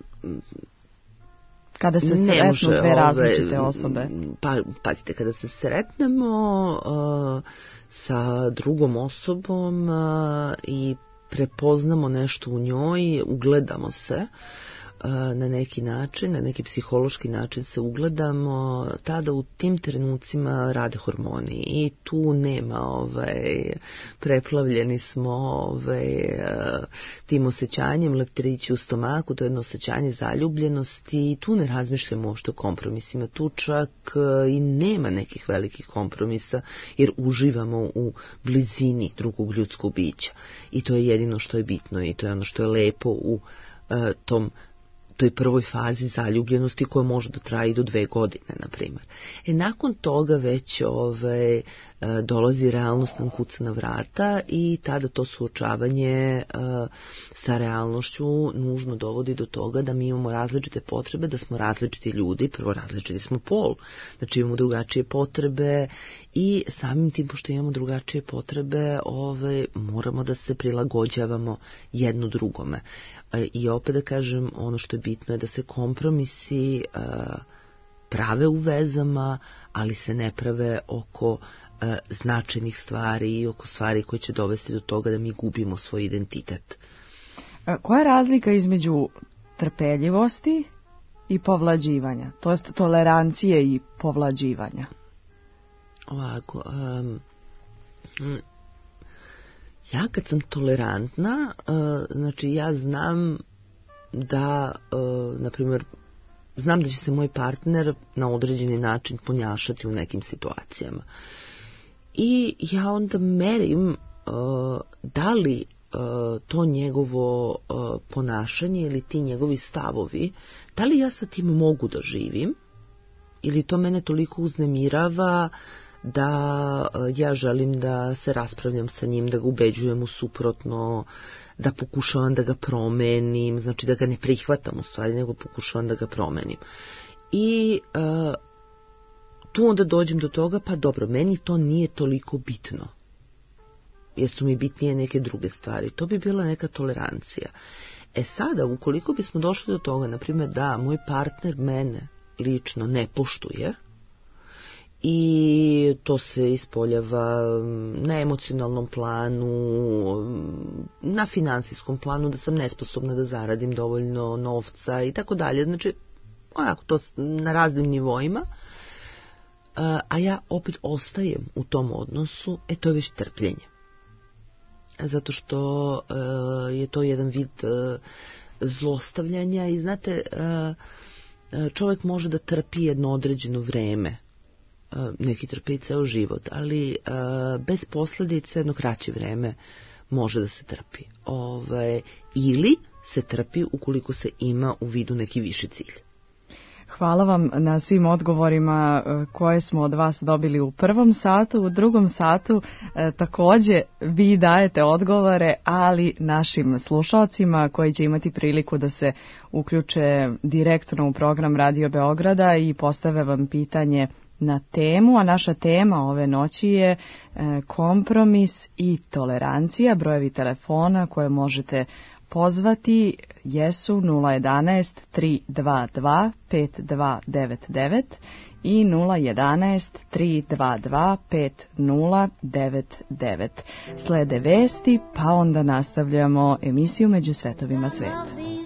Kada se sretnu dve različite osobe. Pa, pazite, kada se sretnemo uh, sa drugom osobom uh, i prepoznamo nešto u njoj, ugledamo se uh, na neki način, na neki psihološki način se ugledamo, tada u tim trenucima rade hormoni i tu nema, ovaj, preplavljeni smo ovaj, tim osjećanjem leptirići u stomaku, to je jedno osjećanje zaljubljenosti i tu ne razmišljamo uopšte o kompromisima, tu čak i nema nekih velikih kompromisa jer uživamo u blizini drugog ljudskog bića i to je jedino što je bitno i to je ono što je lepo u uh, tom toj prvoj fazi zaljubljenosti koja može da traje i do dve godine, na primjer. E, nakon toga već ove, dolazi realnost nam kuca na vrata i tada to suočavanje uh, sa realnošću nužno dovodi do toga da mi imamo različite potrebe, da smo različiti ljudi, prvo različiti smo pol, znači imamo drugačije potrebe i samim tim pošto imamo drugačije potrebe ove, moramo da se prilagođavamo jedno drugome. E, I opet da kažem, ono što je bitno je da se kompromisi uh, prave u vezama, ali se ne prave oko e, značajnih stvari i oko stvari koje će dovesti do toga da mi gubimo svoj identitet. Koja je razlika između trpeljivosti i povlađivanja, to jest tolerancije i povlađivanja? Ovako, um, ja kad sam tolerantna, uh, znači ja znam da, uh, na primjer, znam da će se moj partner na određeni način ponašati u nekim situacijama. I ja onda merim uh, da li uh, to njegovo uh, ponašanje ili ti njegovi stavovi, da li ja sa tim mogu da živim ili to mene toliko uznemirava da uh, ja želim da se raspravljam sa njim, da ga ubeđujem u suprotno, da pokušavam da ga promenim, znači da ga ne prihvatam u stvari, nego pokušavam da ga promenim. I uh, tu onda dođem do toga, pa dobro, meni to nije toliko bitno, jer su mi bitnije neke druge stvari. To bi bila neka tolerancija. E sada, ukoliko bismo došli do toga, na primjer, da moj partner mene lično ne poštuje i to se ispoljava na emocionalnom planu, na finansijskom planu, da sam nesposobna da zaradim dovoljno novca i tako dalje. Znači, onako, to na raznim nivoima. A ja opet ostajem u tom odnosu, e to je već trpljenje. Zato što je to jedan vid zlostavljanja i znate, čovjek može da trpi jedno određeno vreme, neki trpe i ceo život, ali bez posljedice jedno kraće vreme može da se trpi. Ove, ili se trpi ukoliko se ima u vidu neki viši cilj. Hvala vam na svim odgovorima koje smo od vas dobili u prvom satu. U drugom satu e, također vi dajete odgovore, ali našim slušalcima koji će imati priliku da se uključe direktno u program Radio Beograda i postave vam pitanje na temu, a naša tema ove noći je e, kompromis i tolerancija. Brojevi telefona koje možete pozvati jesu nula jedanaest tri dva dva pet dva devet devet i nula jedanaest tri dva dva pet nula devet devet. Slede vesti, pa onda nastavljamo emisiju Među svetovima sveta.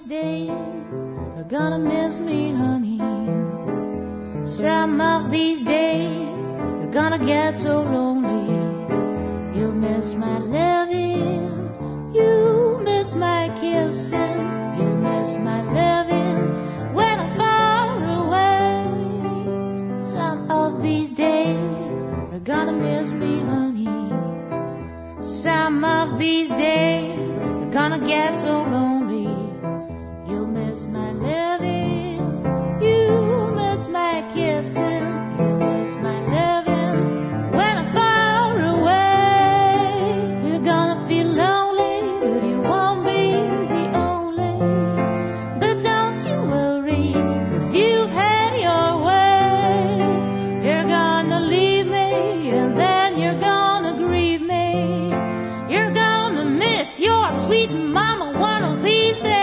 Some of these days you're gonna get so lonely. You miss my loving, you miss my kissing, you miss my loving when I'm far away. Some of these days you're gonna miss me, honey. Some of these days you're gonna get so lonely. You miss my loving, you miss my kissing, you miss my loving when I'm far away. You're gonna feel lonely, but you won't be the only. But don't you worry, 'cause you've had your way. You're gonna leave me, and then you're gonna grieve me. You're gonna miss your sweet mama one of these days.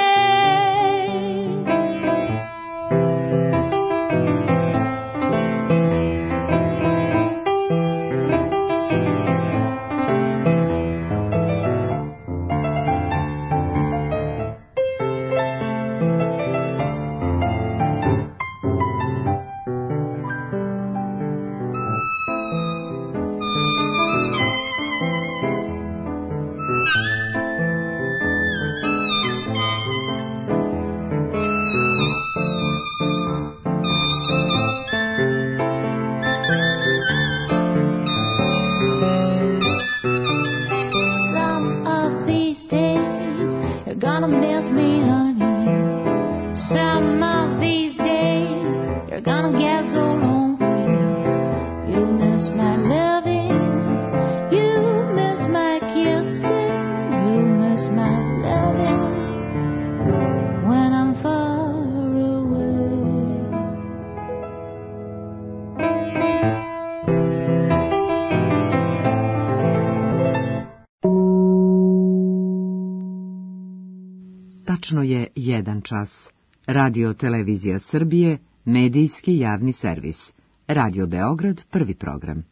Tačno je jedan čas. Radio Televizija Srbije, medijski javni servis. Radio Beograd, prvi program.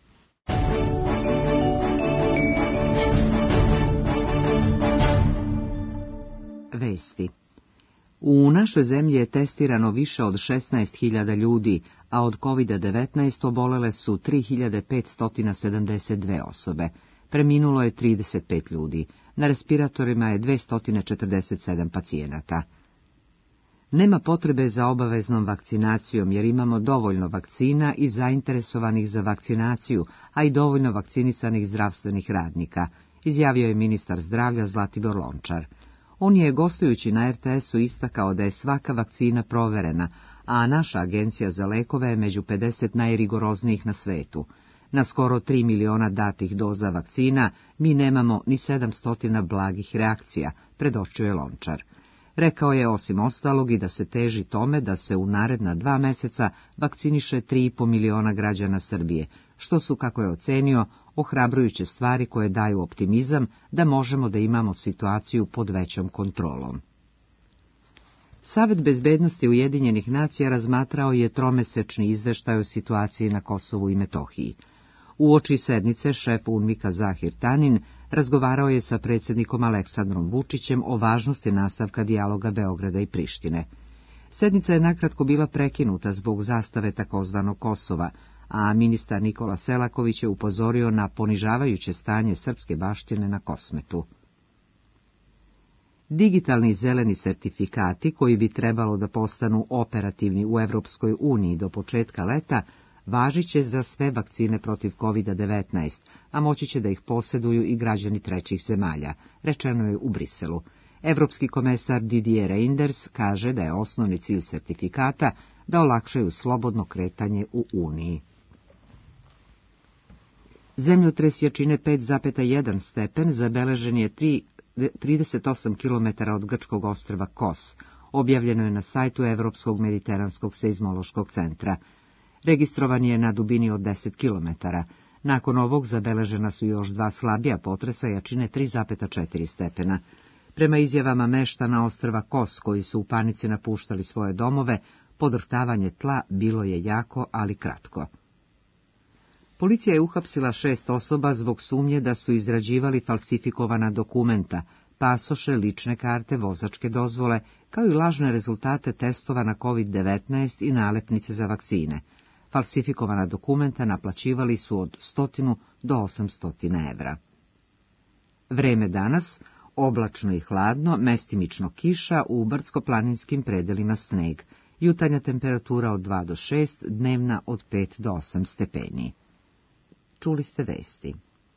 Vesti. U našoj zemlji je testirano više od šesnaest hiljada ljudi, a od kovid devetnaest obolele su tri hiljade petsto sedamdeset dve osobe. Preminulo je trideset pet ljudi. Na respiratorima je dvesta četrdeset sedam pacijenata. Nema potrebe za obaveznom vakcinacijom jer imamo dovoljno vakcina i zainteresovanih za vakcinaciju, a i dovoljno vakcinisanih zdravstvenih radnika, izjavio je ministar zdravlja Zlatibor Lončar. On je gostujući na er te esu istakao da je svaka vakcina proverena, a naša agencija za lekove je među pedeset najrigoroznijih na svetu. Na skoro tri miliona datih doza vakcina mi nemamo ni sedamsto blagih reakcija, predočio je Lončar. Rekao je osim ostalog i da se teži tome da se u naredna dva meseca vakciniše tri i po miliona građana Srbije, što su, kako je ocenio, ohrabrujuće stvari koje daju optimizam da možemo da imamo situaciju pod većom kontrolom. Savet bezbednosti Ujedinjenih nacija razmatrao je tromesečni izveštaj o situaciji na Kosovu i Metohiji. Uoči sednice šef UNMIK-a Zahir Tanin razgovarao je sa predsjednikom Aleksandrom Vučićem o važnosti nastavka dijaloga Beograda i Prištine. Sednica je nakratko bila prekinuta zbog zastave takozvanog Kosova, a ministar Nikola Selaković je upozorio na ponižavajuće stanje srpske baštine na Kosmetu. Digitalni zeleni sertifikati, koji bi trebalo da postanu operativni u Evropskoj uniji do početka leta, važit će za sve vakcine protiv kovid devetnaest, a moći će da ih posjeduju i građani trećih zemalja, rečeno je u Briselu. Evropski komesar Didier Reynders kaže da je osnovni cilj sertifikata da olakšaju slobodno kretanje u Uniji. Zemljotres jačine pet zarez jedan stepen zabeležen je trideset osam kilometara od grčkog ostrva Kos, objavljeno je na sajtu Evropskog mediteranskog seizmološkog centra. Registrovan je na dubini od deset kilometara. Nakon ovog zabeležena su još dva slabija potresa jačine tri zarez četiri stepena. Prema izjavama meštana ostrva Kos, koji su u panici napuštali svoje domove, podrhtavanje tla bilo je jako, ali kratko. Policija je uhapsila šest osoba zbog sumnje da su izrađivali falsifikovana dokumenta, pasoše, lične karte, vozačke dozvole, kao i lažne rezultate testova na kovid devetnaest i nalepnice za vakcine. Falsifikovana dokumenta naplaćivali su od stotinu do osamsto evra. Vreme danas, oblačno i hladno, mestimično kiša, u brdsko-planinskim predelima sneg. Jutarnja temperatura od dva do šest, dnevna od pet do osam stepeni. Čuli ste vesti.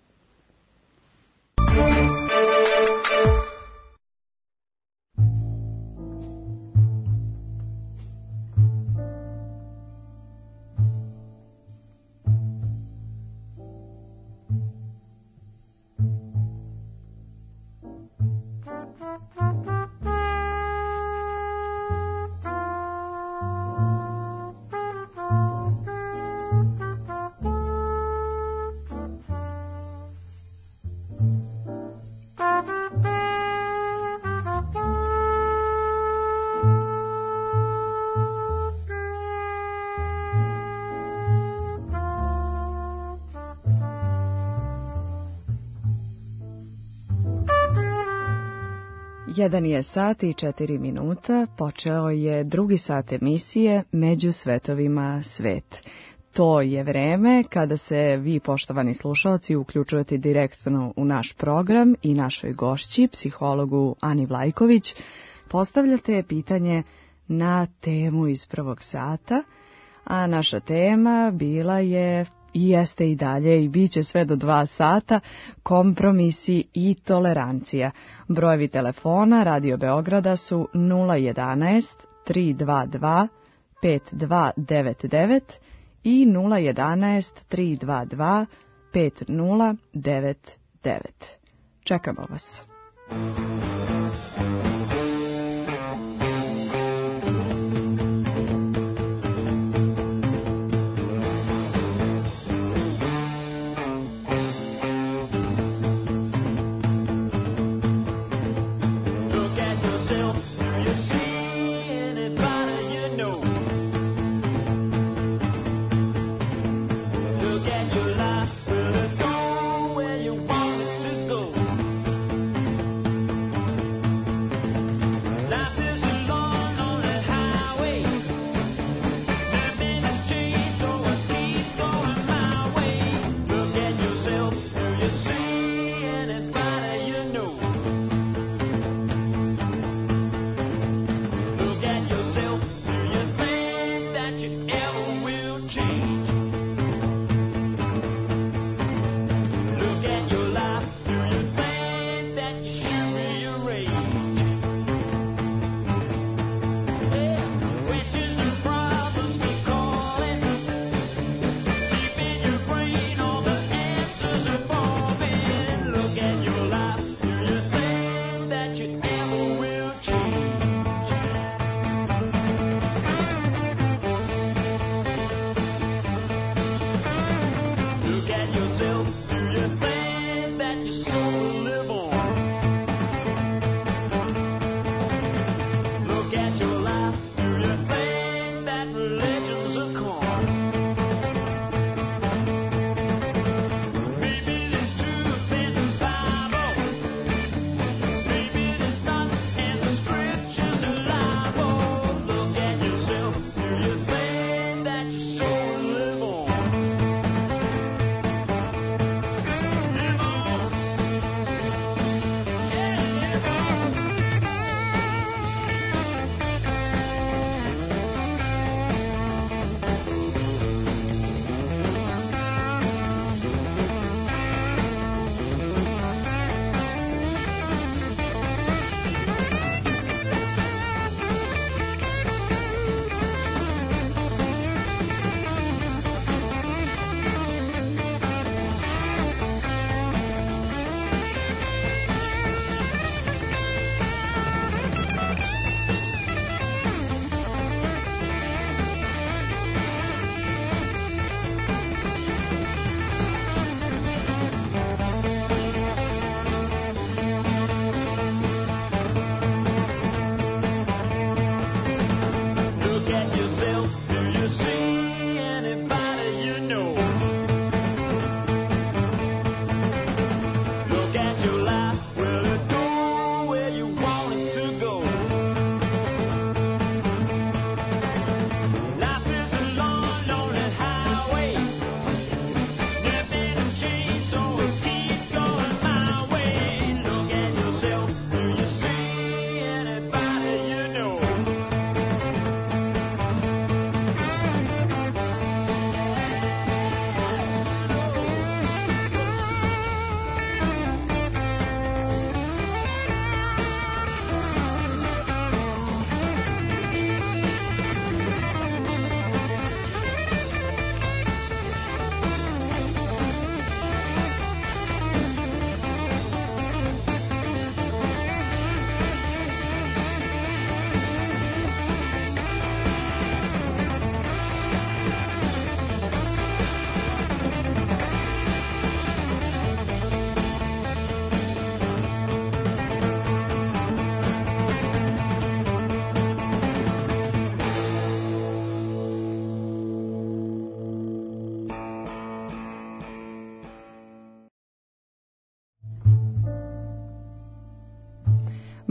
Jedan je sat i četiri minuta, počeo je drugi sat emisije Među svetovima svet. To je vreme kada se vi, poštovani slušalci, uključujete direktno u naš program i našoj gošći, psihologu Ani Vlajković, postavljate pitanje na temu iz prvog sata, a naša tema bila je i jeste i dalje i bit će sve do dva sata, kompromisi i tolerancija. Brojevi telefona Radio Beograda su nula jedanaest tri dva dva pet dva devet devet i nula jedanaest tri dva dva pet nula devet devet. Čekamo vas.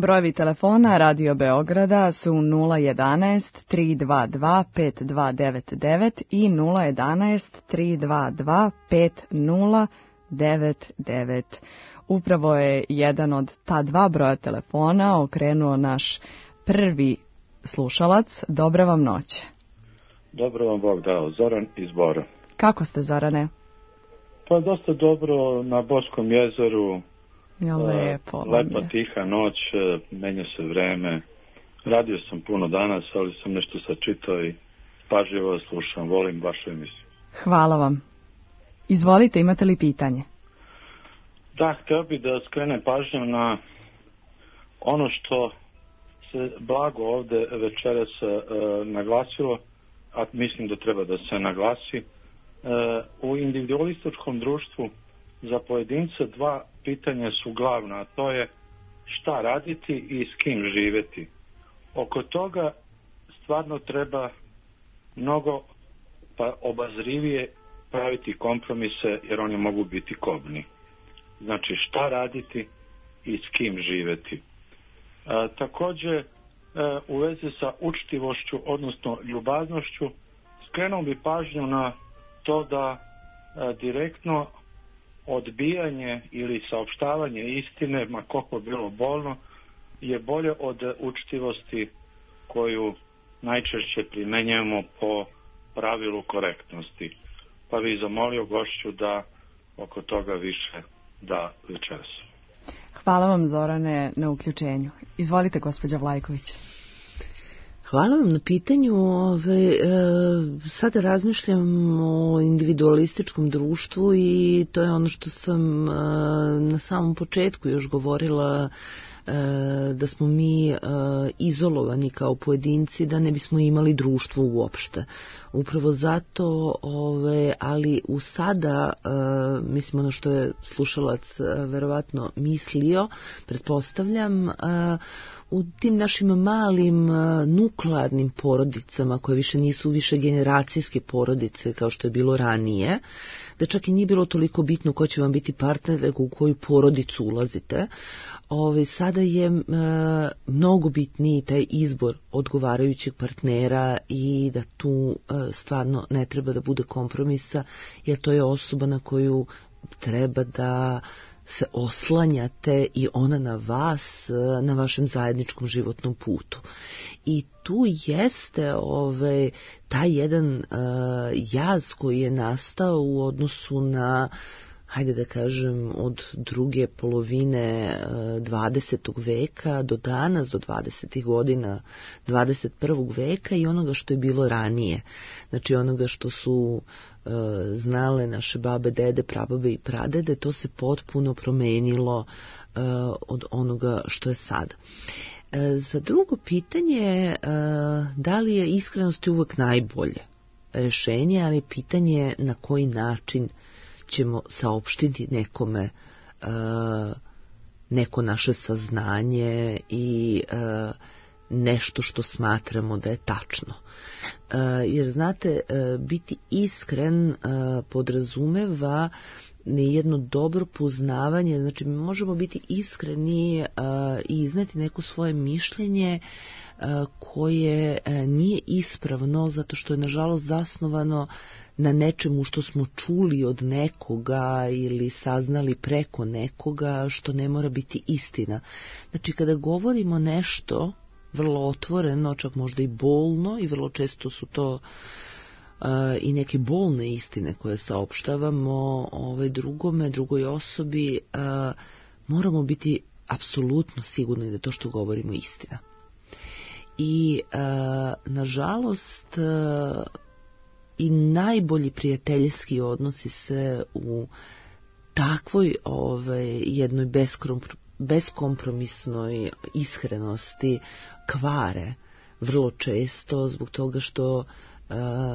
Brojevi telefona Radio Beograda su nula jedanaest tri dva dva pet dva devet devet i nula jedanaest tri dva dva pet nula devet devet. Upravo je jedan od ta dva broja telefona okrenuo naš prvi slušalac. Dobra vam noć. Dobro vam Bog dao, Zoran iz Bora. Kako ste, Zorane? Pa dosta dobro na Borskom jezeru. Ja, lepo. Lepa tiha noć, menja se vreme. Radio sam puno danas, ali sam nešto sačitao i pažljivo slušam. Volim vašu emisiju. Hvala vam. Izvolite, imate li pitanje? Da, htio bih da skrenem pažnju na ono što se blago ovde večeras uh, naglasilo, a mislim da treba da se naglasi. Uh, u individualističkom društvu za pojedinca dva pitanja su glavna, a to je šta raditi i s kim živeti. Oko toga stvarno treba mnogo pa obazrivije praviti kompromise, jer oni mogu biti kobni. Znači šta raditi i s kim živeti. A, također a, u vezi sa učtivošću, odnosno ljubaznošću, skrenuo bi pažnju na to da a, direktno odbijanje ili saopštavanje istine, ma koliko bilo bolno, je bolje od učtivosti koju najčešće primenjujemo po pravilu korektnosti. Pa bi zamolio gošću da oko toga više da večeras. Hvala vam, Zorane, na uključenju. Izvolite, gospođa Vlajković. Hvala vam na pitanju. Ove, e, sada razmišljam o individualističkom društvu i to je ono što sam e, na samom početku još govorila, e, da smo mi e, izolovani kao pojedinci, da ne bismo imali društvo uopšte. Upravo zato, ove, ali u sada, e, mislim ono što je slušalac e, verovatno mislio, pretpostavljam, e, u tim našim malim nuklearnim porodicama, koje više nisu više generacijske porodice kao što je bilo ranije, da čak i nije bilo toliko bitno ko će vam biti partner, nego u koju porodicu ulazite. Ove, sada je e, mnogo bitniji taj izbor odgovarajućeg partnera i da tu e, stvarno ne treba da bude kompromisa, jer to je osoba na koju treba da se oslanjate i ona na vas, na vašem zajedničkom životnom putu. I tu jeste ovaj, taj jedan uh, jaz koji je nastao u odnosu na, hajde da kažem, od druge polovine dvadesetog veka do danas, do dvadesetih godina dvadeset prvog veka i onoga što je bilo ranije. Znači onoga što su e, znale naše babe, dede, prababe i pradede, to se potpuno promenilo e, od onoga što je sada. E, za drugo pitanje, e, da li je iskrenost uvek najbolje rešenje, ali pitanje na koji način ćemo saopštiti nekome uh, neko naše saznanje i uh, nešto što smatramo da je tačno. Uh, jer znate, uh, biti iskren uh, podrazumeva jedno dobro poznavanje, znači mi možemo biti iskreni uh, i izneti neko svoje mišljenje uh, koje uh, nije ispravno, zato što je nažalost zasnovano na nečemu što smo čuli od nekoga ili saznali preko nekoga, što ne mora biti istina. Znači kada govorimo nešto vrlo otvoreno, čak možda i bolno, i vrlo često su to uh, i neke bolne istine koje saopštavamo ovaj drugome, drugoj osobi, uh, moramo biti apsolutno sigurni da to što govorimo istina. I uh, nažalost uh, i najbolji prijateljski odnosi se u takvoj ovaj, jednoj beskompromisnoj iskrenosti kvare vrlo često zbog toga što uh,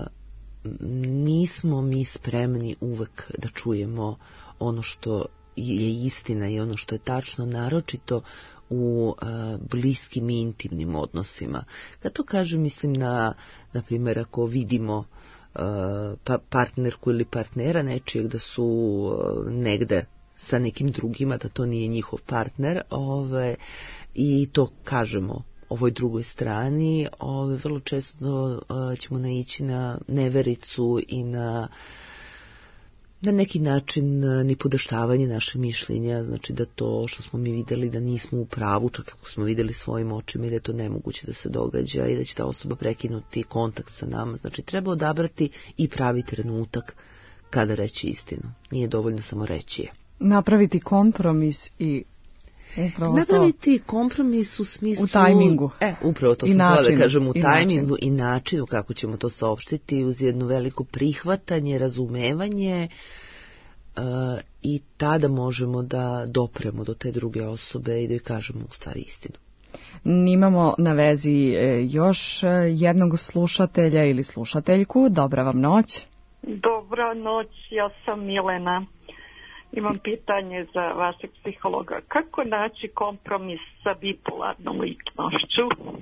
nismo mi spremni uvek da čujemo ono što je istina i ono što je tačno, naročito u uh, bliskim i intimnim odnosima. Kad to kažem, mislim na, na primjer, ako vidimo pa partnerku ili partnera nečijeg da su negde sa nekim drugima, da to nije njihov partner, ove, i to kažemo ovoj drugoj strani, ove, vrlo često a, ćemo naići na nevericu i na na neki način nipodaštavanje naše mišljenja, znači da to što smo mi videli da nismo u pravu, čak ako smo videli svojim očima i da je to nemoguće da se događa i da će ta osoba prekinuti kontakt sa nama. Znači treba odabrati i pravi trenutak kada reći istinu. Nije dovoljno samo reći je. Napraviti kompromis i upravo Napraviti to. kompromis u smislu... U tajmingu. E, upravo to I sam htjela da kažem, u i tajmingu načinu. i načinu kako ćemo to saopštiti uz jedno veliko prihvatanje, razumevanje uh, i tada možemo da dopremo do te druge osobe i da joj kažemo u stvari istinu. Imamo na vezi još jednog slušatelja ili slušateljku. Dobra vam noć. Dobra noć, ja sam Milena. Imam pitanje za vašeg psihologa. Kako naći kompromis sa bipolarnom ličnošću?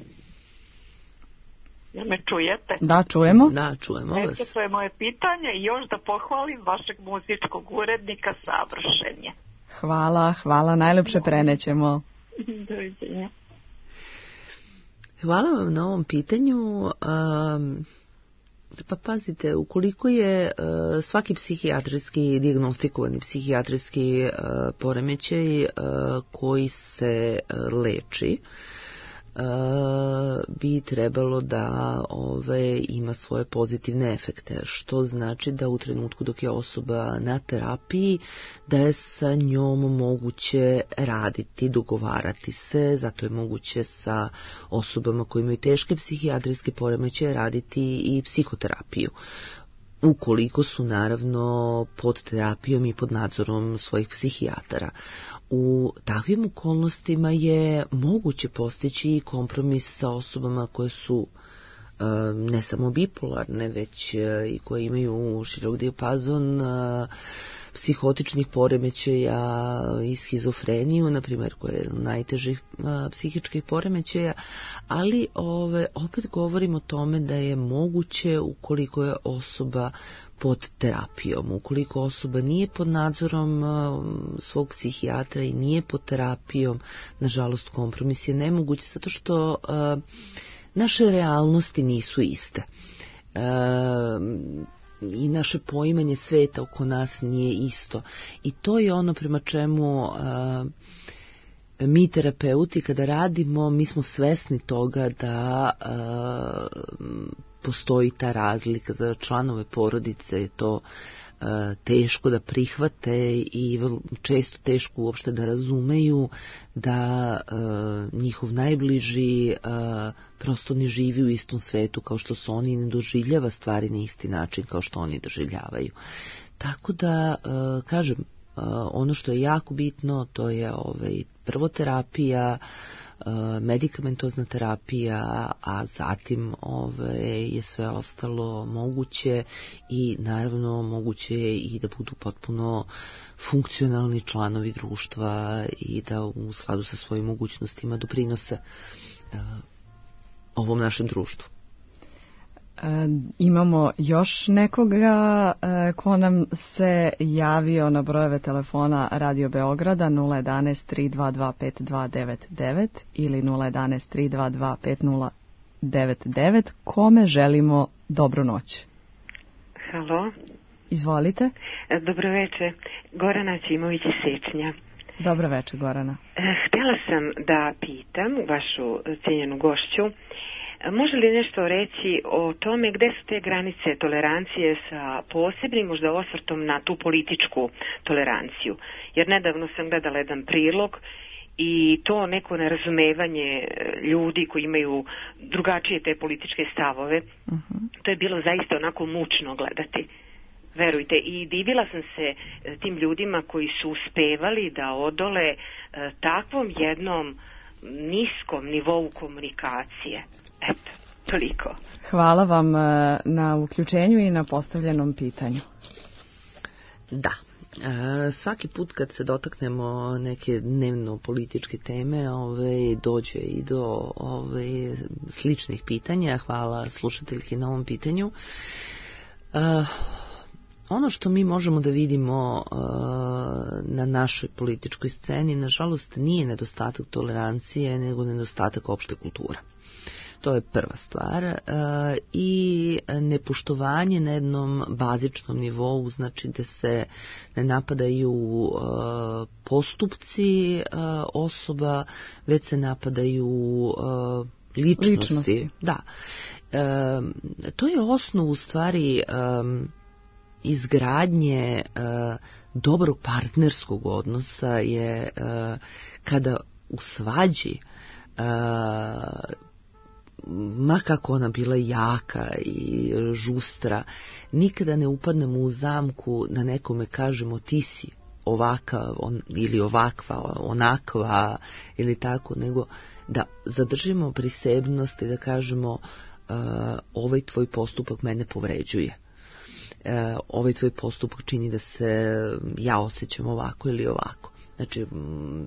Jel me čujete? Da, čujemo. Da, čujemo vas. Eto, to je moje pitanje i još da pohvalim vašeg muzičkog urednika, savršen je. Hvala, hvala, najlepše prenećemo. Doviđenja. Hvala vam na ovom pitanju. Um, pa pazite, ukoliko je uh, svaki psihijatrijski, dijagnostikovani psihijatrijski uh, poremećaj uh, koji se uh, leči, Uh, bi trebalo da ove, ima svoje pozitivne efekte, što znači da u trenutku dok je osoba na terapiji, da je sa njom moguće raditi, dogovarati se, zato je moguće sa osobama koji imaju teške psihijatrijske poremećaje raditi i psihoterapiju. Ukoliko su naravno pod terapijom i pod nadzorom svojih psihijatara. U takvim okolnostima je moguće postići kompromis sa osobama koje su ne samo bipolarne, već i koje imaju širok dijapazon psihotičnih poremećaja i schizofreniju, na primjer, koja je jedan od najtežih a, psihičkih poremećaja, ali ove, opet govorim o tome da je moguće ukoliko je osoba pod terapijom, ukoliko osoba nije pod nadzorom a, svog psihijatra i nije pod terapijom, nažalost kompromis je nemoguć, zato što a, naše realnosti nisu iste. A, i naše poimanje sveta oko nas nije isto. I to je ono prema čemu a, mi terapeuti kada radimo, mi smo svesni toga da a, postoji ta razlika. Za članove porodice je to a, teško da prihvate i vrlo često teško uopšte da razumeju da a, njihov najbliži a, prosto ne živi u istom svetu kao što su oni i ne doživljava stvari na isti način kao što oni doživljavaju. Tako da, kažem, ono što je jako bitno, to je ovaj, prvo terapija, medikamentozna terapija, a zatim ovaj, je sve ostalo moguće i naravno moguće je i da budu potpuno funkcionalni članovi društva i da u skladu sa svojim mogućnostima doprinose ovom našem društvu. E, imamo još nekoga e, ko nam se javio na brojeve telefona Radio Beograda nula jedan tri dva dva pet dva devet devet ili nula jedan tri dva dva pet nula devet devet. Kome želimo dobru noć? Halo. Izvolite. Dobro večer. Gorana Ćimović iz Sečnja. Dobro večer, Gorana. Htjela sam da pitam vašu cijenjenu gošću, može li nešto reći o tome gde su te granice tolerancije sa posebnim možda osvrtom na tu političku toleranciju? Jer nedavno sam gledala jedan prilog i to neko nerazumevanje ljudi koji imaju drugačije te političke stavove, uh-huh. to je bilo zaista onako mučno gledati. Verujte, i divila sam se tim ljudima koji su uspevali da odole e, takvom jednom niskom nivou komunikacije. Eto, toliko. Hvala vam na uključenju i na postavljenom pitanju. Da. E, svaki put kad se dotaknemo neke dnevno političke teme, ove, dođe i do ove, sličnih pitanja. Hvala slušateljki na ovom pitanju. E, ono što mi možemo da vidimo uh, na našoj političkoj sceni, nažalost, nije nedostatak tolerancije, nego nedostatak opšte kulture. To je prva stvar. Uh, I nepoštovanje na jednom bazičnom nivou, znači da se ne napadaju uh, postupci uh, osoba, već se napadaju uh, ličnosti. ličnosti. Da. Uh, to je osnov u stvari um, izgradnje uh, dobrog partnerskog odnosa je uh, kada u svađi uh, ma kako ona bila jaka i žustra, nikada ne upadnemo u zamku da nekome kažemo ti si ovakav on, ili ovakva, onakva ili tako, nego da zadržimo prisebnost i da kažemo uh, ovaj tvoj postupak mene povređuje. Uh, ovaj tvoj postupak čini da se ja osjećam ovako ili ovako. Znači, m,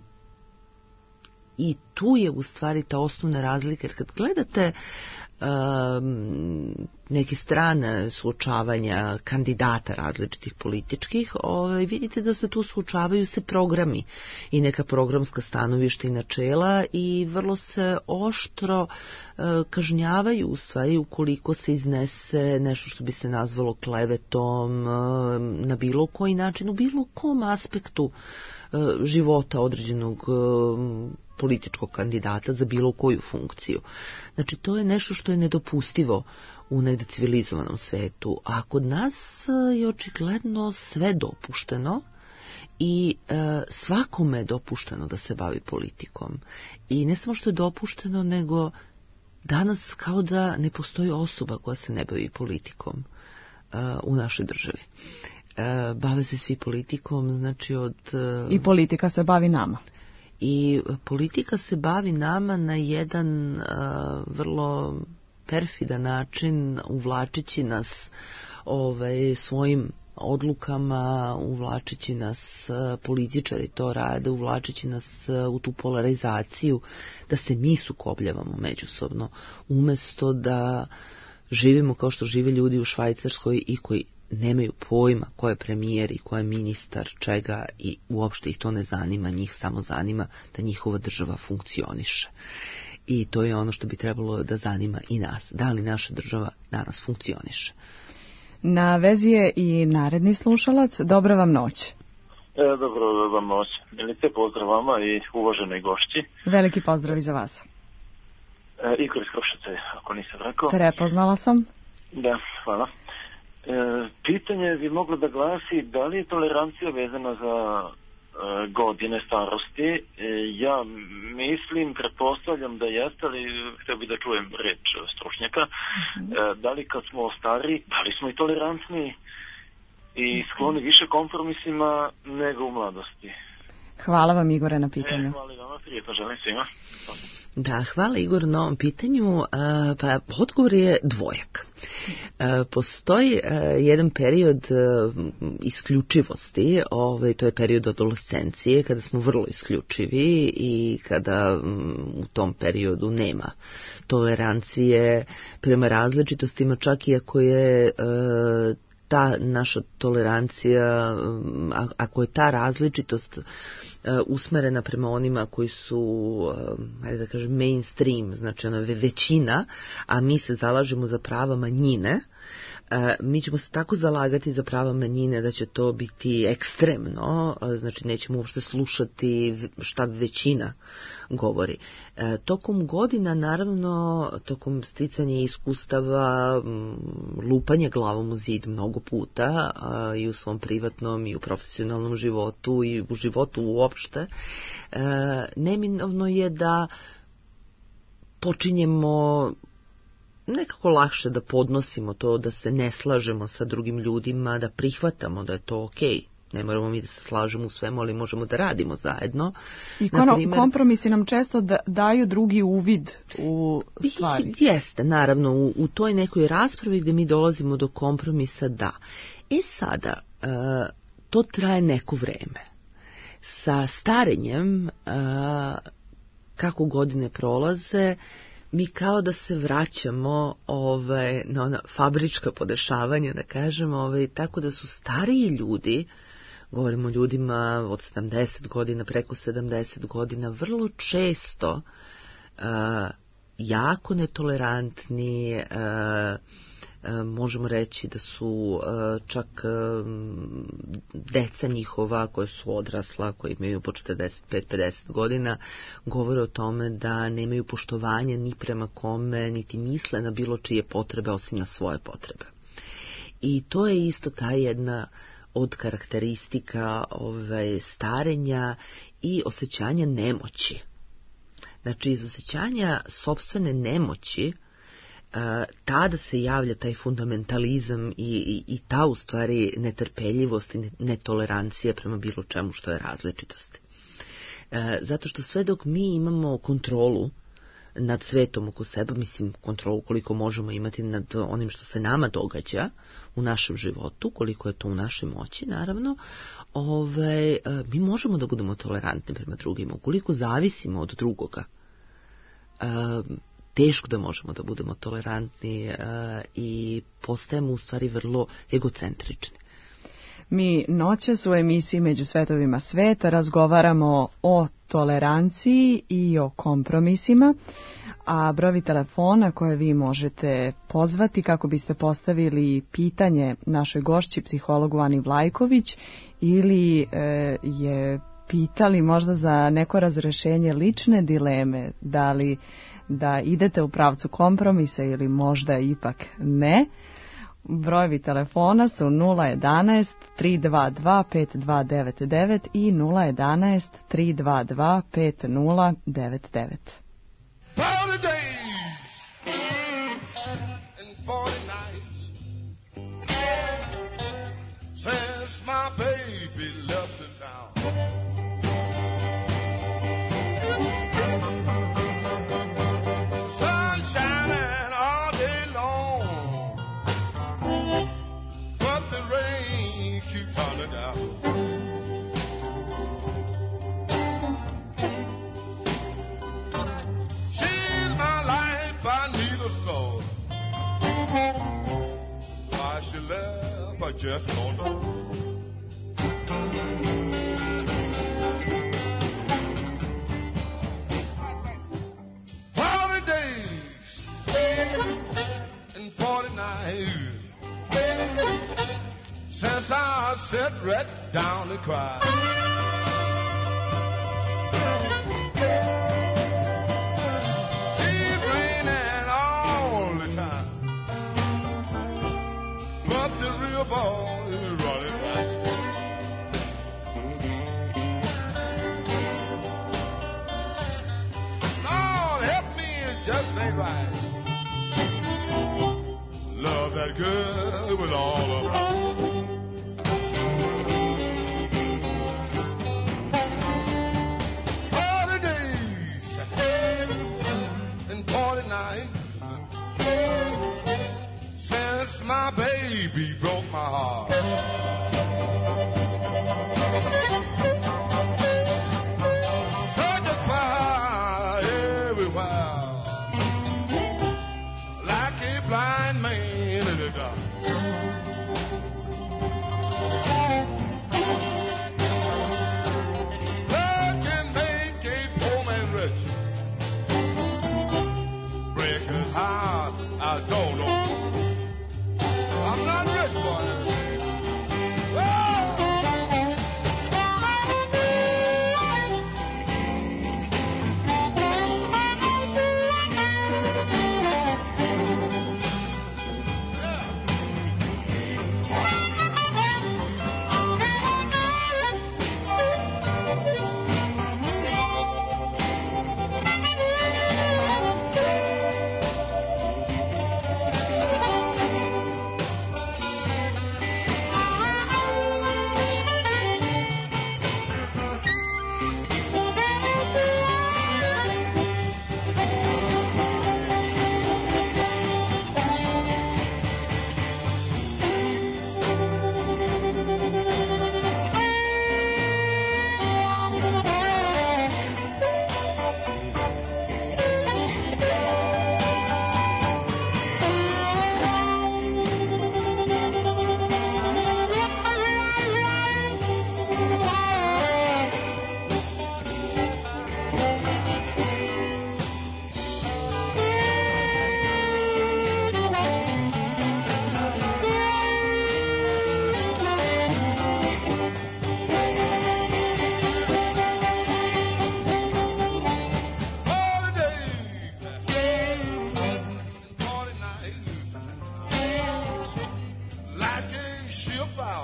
i tu je u stvari ta osnovna razlika, jer kad gledate um, neke strane suočavanja kandidata različitih političkih, ovaj, vidite da se tu suočavaju se programi i neka programska stanovišta i načela i vrlo se oštro uh, kažnjavaju u stvari ukoliko se iznese nešto što bi se nazvalo klevetom uh, na bilo koji način, u bilo kom aspektu uh, života određenog uh, političkog kandidata za bilo koju funkciju. Znači, to je nešto što je nedopustivo u negde civilizovanom svetu, a kod nas je očigledno sve dopušteno i e, svakome je dopušteno da se bavi politikom. I ne samo što je dopušteno, nego danas kao da ne postoji osoba koja se ne bavi politikom e, u našoj državi. E, bave se svi politikom, znači od... E, I politika se bavi nama. I politika se bavi nama na jedan uh, vrlo perfidan način, uvlačići nas ovaj, svojim odlukama, uvlačići nas, uh, političari to rade, uvlačići nas uh, u tu polarizaciju, da se mi sukobljavamo međusobno, umesto da živimo kao što žive ljudi u Švajcarskoj i koji nemaju pojma ko je premijer i ko je ministar čega i uopšte ih to ne zanima, njih samo zanima da njihova država funkcioniše. I to je ono što bi trebalo da zanima i nas. Da li naša država danas funkcioniše? Na vezi je i naredni slušalac. Dobra vam noć. E, dobro vam noć. Milice, pozdrav vama i uvaženoj gošći. Veliki pozdrav i za vas. E, Igor iz Kruševca, ako nisam rekao. Prepoznala sam. Da, hvala. E, pitanje bi moglo da glasi da li je tolerancija vezana za e, godine starosti. E, ja mislim, pretpostavljam da jeste, ali htio bih da čujem reč stručnjaka. Mm-hmm. E, da li kad smo stari, da li smo i tolerantni i skloni više kompromisima nego u mladosti? Hvala vam, Igore, na pitanju. E, hvala i vama, prijetno želim svima. Da, hvala Igor na ovom pitanju. Pa odgovor je dvojak. Postoji jedan period isključivosti, ovaj, to je period adolescencije, kada smo vrlo isključivi i kada u tom periodu nema tolerancije prema različitostima, čak i ako je ta naša tolerancija, ako je ta različitost usmerena prema onima koji su, ajde da kažem, mainstream, znači ona većina, a mi se zalažemo za prava manjine, mi ćemo se tako zalagati za prava manjine da će to biti ekstremno, znači nećemo uopšte slušati šta većina govori. Tokom godina, naravno, tokom sticanja iskustava, lupanje glavom u zid mnogo puta i u svom privatnom i u profesionalnom životu i u životu uopšte, neminovno je da počinjemo nekako lakše da podnosimo to, da se ne slažemo sa drugim ljudima, da prihvatamo da je to okej. Ne moramo mi da se slažemo u svemu, ali možemo da radimo zajedno. I Naprimjer, kompromisi nam često da, daju drugi uvid u stvari. Jeste, naravno, u, u toj nekoj raspravi gde mi dolazimo do kompromisa, da. E sada, uh, to traje neko vreme. Sa starenjem, uh, kako godine prolaze, mi kao da se vraćamo ovaj, na ona fabrička podešavanja, da kažemo, ovaj, tako da su stariji ljudi, govorimo o ljudima od sedamdeset godina, preko sedamdeset godina, vrlo često uh, jako netolerantni, uh, možemo reći da su čak deca njihova koja su odrasla, koji imaju po četrdeset pet pedeset godina, govore o tome da nemaju poštovanja ni prema kome, niti misle na bilo čije potrebe osim na svoje potrebe. I to je isto ta jedna od karakteristika ovaj, starenja i osjećanja nemoći. Znači, iz osjećanja sopstvene nemoći tada se javlja taj fundamentalizam i, i, i ta u stvari netrpeljivost i netolerancija prema bilo čemu što je različitost. E, zato što sve dok mi imamo kontrolu nad svetom oko sebe, mislim kontrolu koliko možemo imati nad onim što se nama događa u našem životu, koliko je to u našoj moći, naravno, ove, mi možemo da budemo tolerantni prema drugima. Ukoliko zavisimo od drugoga, e, teško da možemo da budemo tolerantni uh, i postajemo u stvari vrlo egocentrični. Mi noćas u emisiji Među svetovima sveta razgovaramo o toleranciji i o kompromisima, a brojevi telefona koje vi možete pozvati kako biste postavili pitanje našoj gošći, psihologu Ani Vlajković, ili e, je pitali možda za neko razrešenje lične dileme, da li da idete u pravcu kompromisa ili možda ipak ne. Brojevi telefona su nula jedanaest tri dva dva pet dva devet devet i nula jedanaest tri dva dva pet nula devet devet. Just don't know. Forty days and forty nights since I sat right down to cry. Keep raining all the time, but the river is running back. Lord, help me, it just ain't right. Love that girl with all of her. Forty days and forty nights since my baby broke my heart. Searching for her everywhere, like a blind man in the dark. Love can make a poor man rich, break his heart, I don't know. I'm not rich, boy,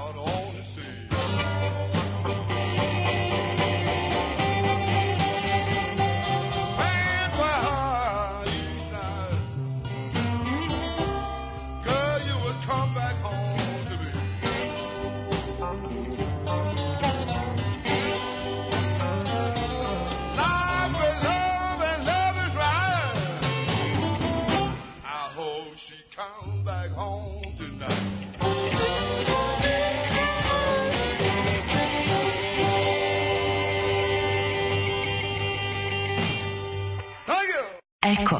out on the sea. And by each night, girl, you would come back home to me. Love is love and love is right. I hope she come back home tonight. Eko.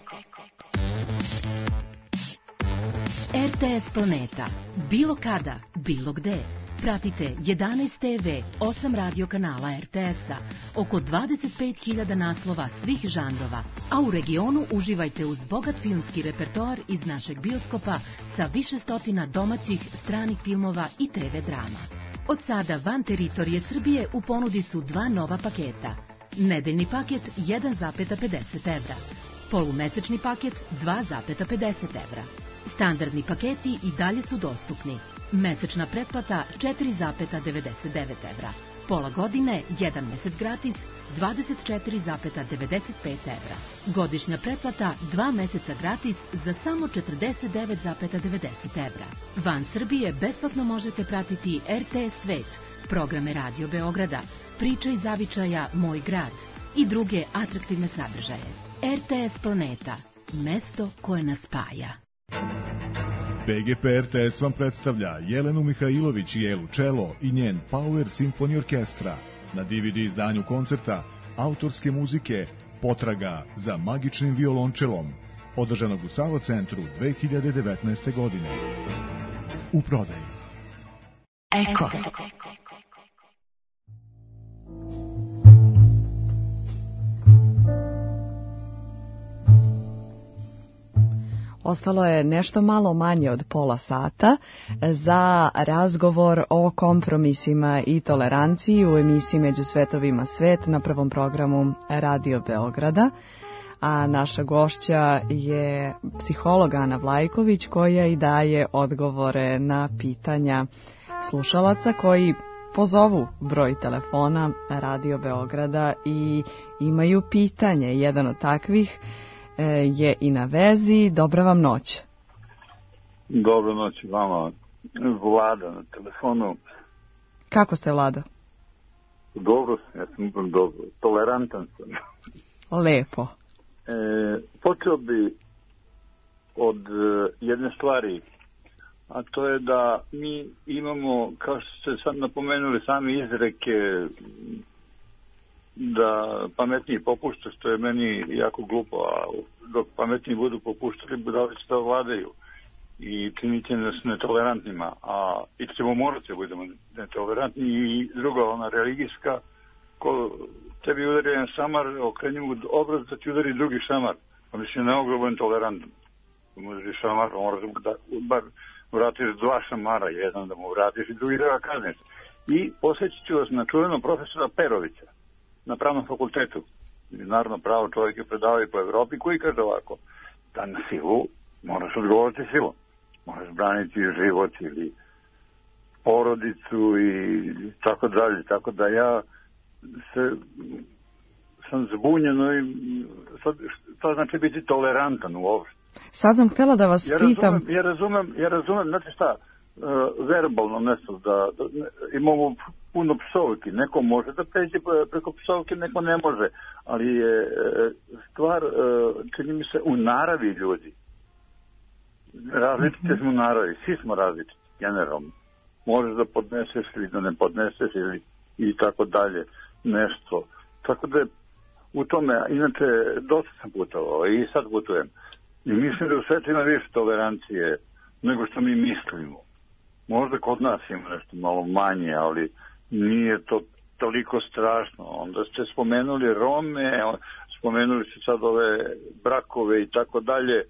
R T S Planeta. Bilo kada, bilo gde. Pratite jedanaest te ve, osam radio kanala R T S-a, oko dvadeset pet hiljada naslova svih žanrova, a u regionu uživajte uz bogat filmski repertoar iz našeg bioskopa sa više stotina domaćih, stranih filmova i te ve drama. Od sada van teritorije Srbije u ponudi su dva nova paketa. Nedeljni paket jedan zarez pedeset evra, polumesečni paket dva zarez pedeset evra. Standardni paketi i dalje su dostupni. Mesečna pretplata četiri zarez devedeset devet evra. Pola godine, jedan mesec gratis, dvadeset četiri zarez devedeset pet evra. Godišnja pretplata, dva meseca gratis za samo četrdeset devet zarez devedeset evra. Van Srbije besplatno možete pratiti R T S Svet, programe Radio Beograda, Priče iz zavičaja Moj grad i druge atraktivne sadržaje. R T S Planeta, mesto koje nas spaja. B G P R T S vam predstavlja Jelenu Mihajlović i Elu Čelo i njen Power Symphony Orkestra na D V D izdanju koncerta autorske muzike Potraga za magičnim violončelom, održanog u Sava centru dve hiljade devetnaeste. godine. U prodaji. Eko. Ostalo je nešto malo manje od pola sata za razgovor o kompromisima i toleranciji u emisiji Među svetovima svet na prvom programu Radio Beograda. A naša gošća je psiholog Ana Vlajković koja i daje odgovore na pitanja slušalaca koji pozovu broj telefona Radio Beograda i imaju pitanje. Jedan od takvih je i na vezi. Dobra vam noć. Dobro noć vama. Vlada na telefonu. Kako ste, Vlado? Dobro sam, ja sam dobro. Tolerantan sam. Lepo. E, počeo bi od e, jedne stvari, a to je da mi imamo, kao što ste sad napomenuli, sami izreke da pametniji popušta, što je meni jako glupo, a dok pametniji budu popuštali, budali će da vladaju i činit će nas netolerantnima, a i ćemo morati da budemo netolerantni. I druga, ona religijska, ko tebi udari jedan šamar, okreni mu obraz da ti udari drugi šamar, pa mislim, ne mogu da budem tolerantan. Da mu udari šamar, pa moraš da bar vratiš dva šamara, jedan da mu vratiš i drugi da ga kazniš. I posjećit ću vas na čuvenog profesora Perovića na pravnom fakultetu. Međunarodno pravo čovjek je predavao i po Evropi, koji kaže ovako: da na silu moraš odgovoriti silom. Moraš braniti život ili porodicu i tako dalje. Tako da ja se sam zbunjeno i sad, to znači biti tolerantan uopšte. Sad sam htjela da vas ja pitam... Razumem, ja razumem, ja razumem, znate šta, uh, verbalno nešto, da, da imamo puno psovki, neko može da pređe preko psovke, neko ne može, ali je stvar, čini mi se, u naravi ljudi. Različite smo u naravi, svi smo različiti, generalno. Možeš da podneseš ili da ne podneseš ili i tako dalje, nešto. Tako da u tome, inače, dosta sam putovao i sad putujem. I mislim da u svetu ima više tolerancije nego što mi mislimo. Možda kod nas ima nešto malo manje, ali nije to toliko strašno. Onda ste spomenuli Rome, spomenuli ste sad ove brakove i tako dalje.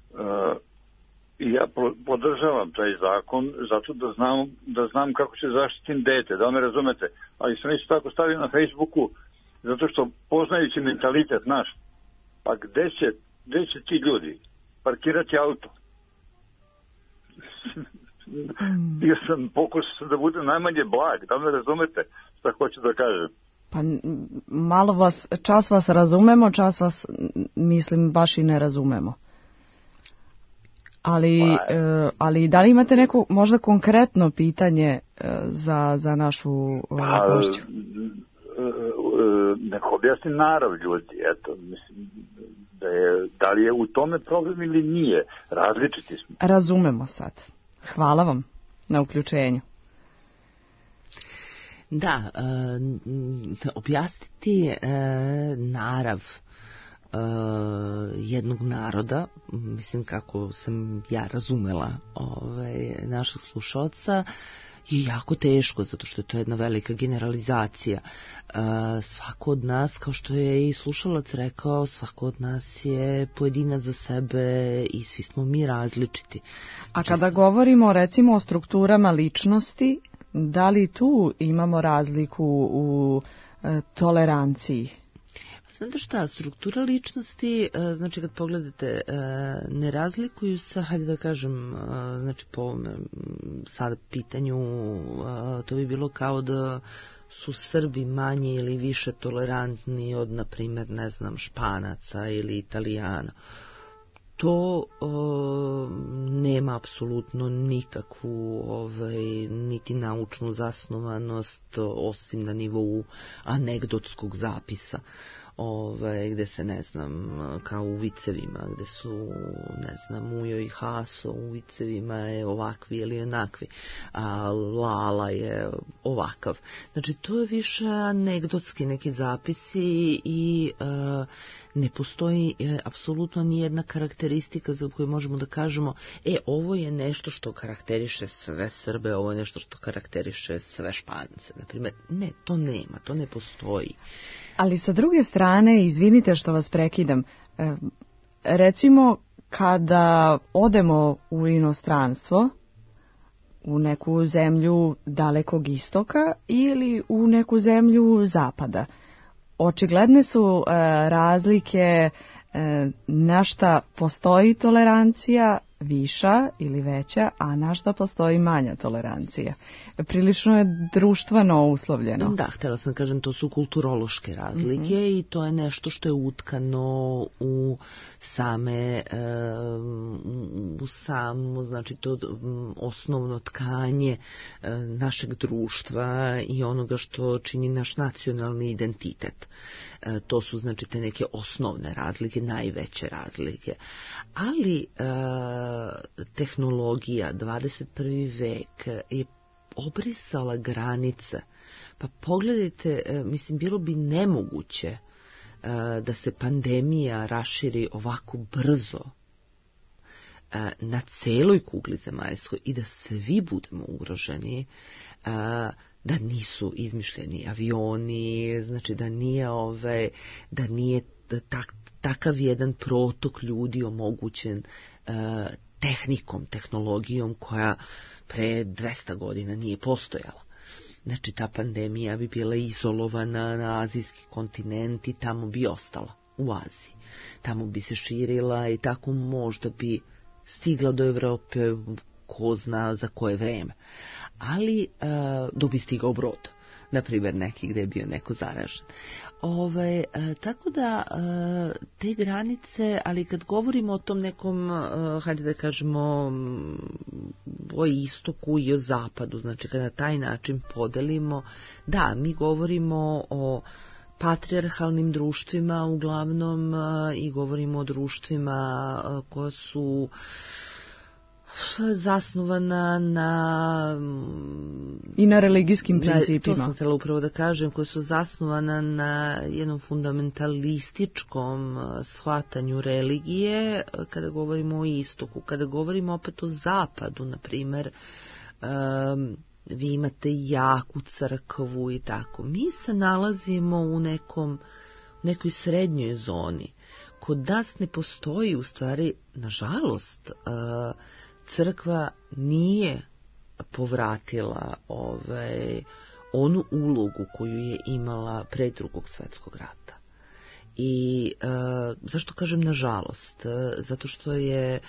I ja podržavam taj zakon zato da znam, da znam kako će zaštitim dete, da me razumete. Ali sam isto tako stavio na Facebooku zato što poznajući mentalitet naš, pa gde će, gde će ti ljudi parkirati auto? mm. bio sam pokušao da budem najmanje blag, da me razumete šta hoću da kažem. Pa malo vas, čas vas razumemo, čas vas, mislim, baš i ne razumemo. Ali, pa, e, ali da li imate neko možda konkretno pitanje e, za, za našu pa, gošću? E, e, neko objasni narav ljudi, eto, mislim, da, je, da li je u tome problem ili nije, različiti smo. Razumemo sad. Hvala vam na uključenju. Da, e, objasniti e, narav e, jednog naroda, mislim kako sam ja razumela ovaj, našeg slušalca, je jako teško, zato što je to jedna velika generalizacija. E, svako od nas, kao što je i slušalac rekao, svako od nas je pojedinac za sebe i svi smo mi različiti. A kada govorimo recimo o strukturama ličnosti, da li tu imamo razliku u e, toleranciji? Znate šta, struktura ličnosti, e, znači kad pogledate, e, ne razlikuju se, hajde da kažem, e, znači po ovome sad pitanju, e, to bi bilo kao da su Srbi manje ili više tolerantni od, na primjer, ne znam, Španaca ili Italijana. To o, nema apsolutno nikakvu ovaj, niti naučnu zasnovanost, osim na nivou anegdotskog zapisa, ovaj, gde se, ne znam, kao u vicevima, gde su, ne znam, Mujo i Haso u vicevima je ovakvi ili onakvi, a Lala je ovakav. Znači, to je više anegdotski neki zapisi i e, ne postoji e, apsolutno nijedna karakteristika za koju možemo da kažemo, e, ovo je nešto što karakteriše sve Srbe, ovo je nešto što karakteriše sve Špance. Naprimjer, ne, to nema, to ne postoji. Ali sa druge strane, izvinite što vas prekidam, e, recimo kada odemo u inostranstvo, u neku zemlju dalekog istoka ili u neku zemlju zapada, očigledne su e, razlike e, na šta postoji tolerancija viša ili veća, a na šta postoji manja tolerancija. Prilično je društveno uslovljeno. Da, htjela sam kažem, to su kulturološke razlike, mm-hmm. i to je nešto što je utkano u same, u samo, znači to osnovno tkanje našeg društva i onoga što čini naš nacionalni identitet. To su, znači, te neke osnovne razlike, najveće razlike. Ali tehnologija, dvadeset prvi vek je obrisala granice. Pa pogledajte, mislim, bilo bi nemoguće da se pandemija raširi ovako brzo na celoj kugli zemaljskoj i da svi budemo ugroženi, da nisu izmišljeni avioni, znači da nije ove, da nije tak, takav jedan protok ljudi omogućen tehnikom, tehnologijom koja pre dvesta godina nije postojala. Znači, ta pandemija bi bila izolovana na azijski kontinent i tamo bi ostala, u Aziji. Tamo bi se širila i tako možda bi stigla do Evrope, ko zna za koje vreme. Ali, dok bi stigao brod, na primjer neki gde je bio neko zaražen. Ove, tako da te granice, ali kad govorimo o tom nekom, hajde da kažemo, o istoku i o zapadu, znači kad na taj način podelimo, da, mi govorimo o patrijarhalnim društvima uglavnom i govorimo o društvima koja su zasnovana na i na religijskim principima. To sam htjela upravo da kažem, koje su zasnovana na jednom fundamentalističkom shvatanju religije, kada govorimo o istoku. Kada govorimo opet o zapadu, na primjer, um, vi imate jaku crkvu i tako. Mi se nalazimo u nekom, nekoj srednjoj zoni. Kod nas ne postoji, u stvari, nažalost, uh, crkva nije povratila ovaj, onu ulogu koju je imala pre Drugog svjetskog rata. I e, zašto kažem nažalost? Zato što je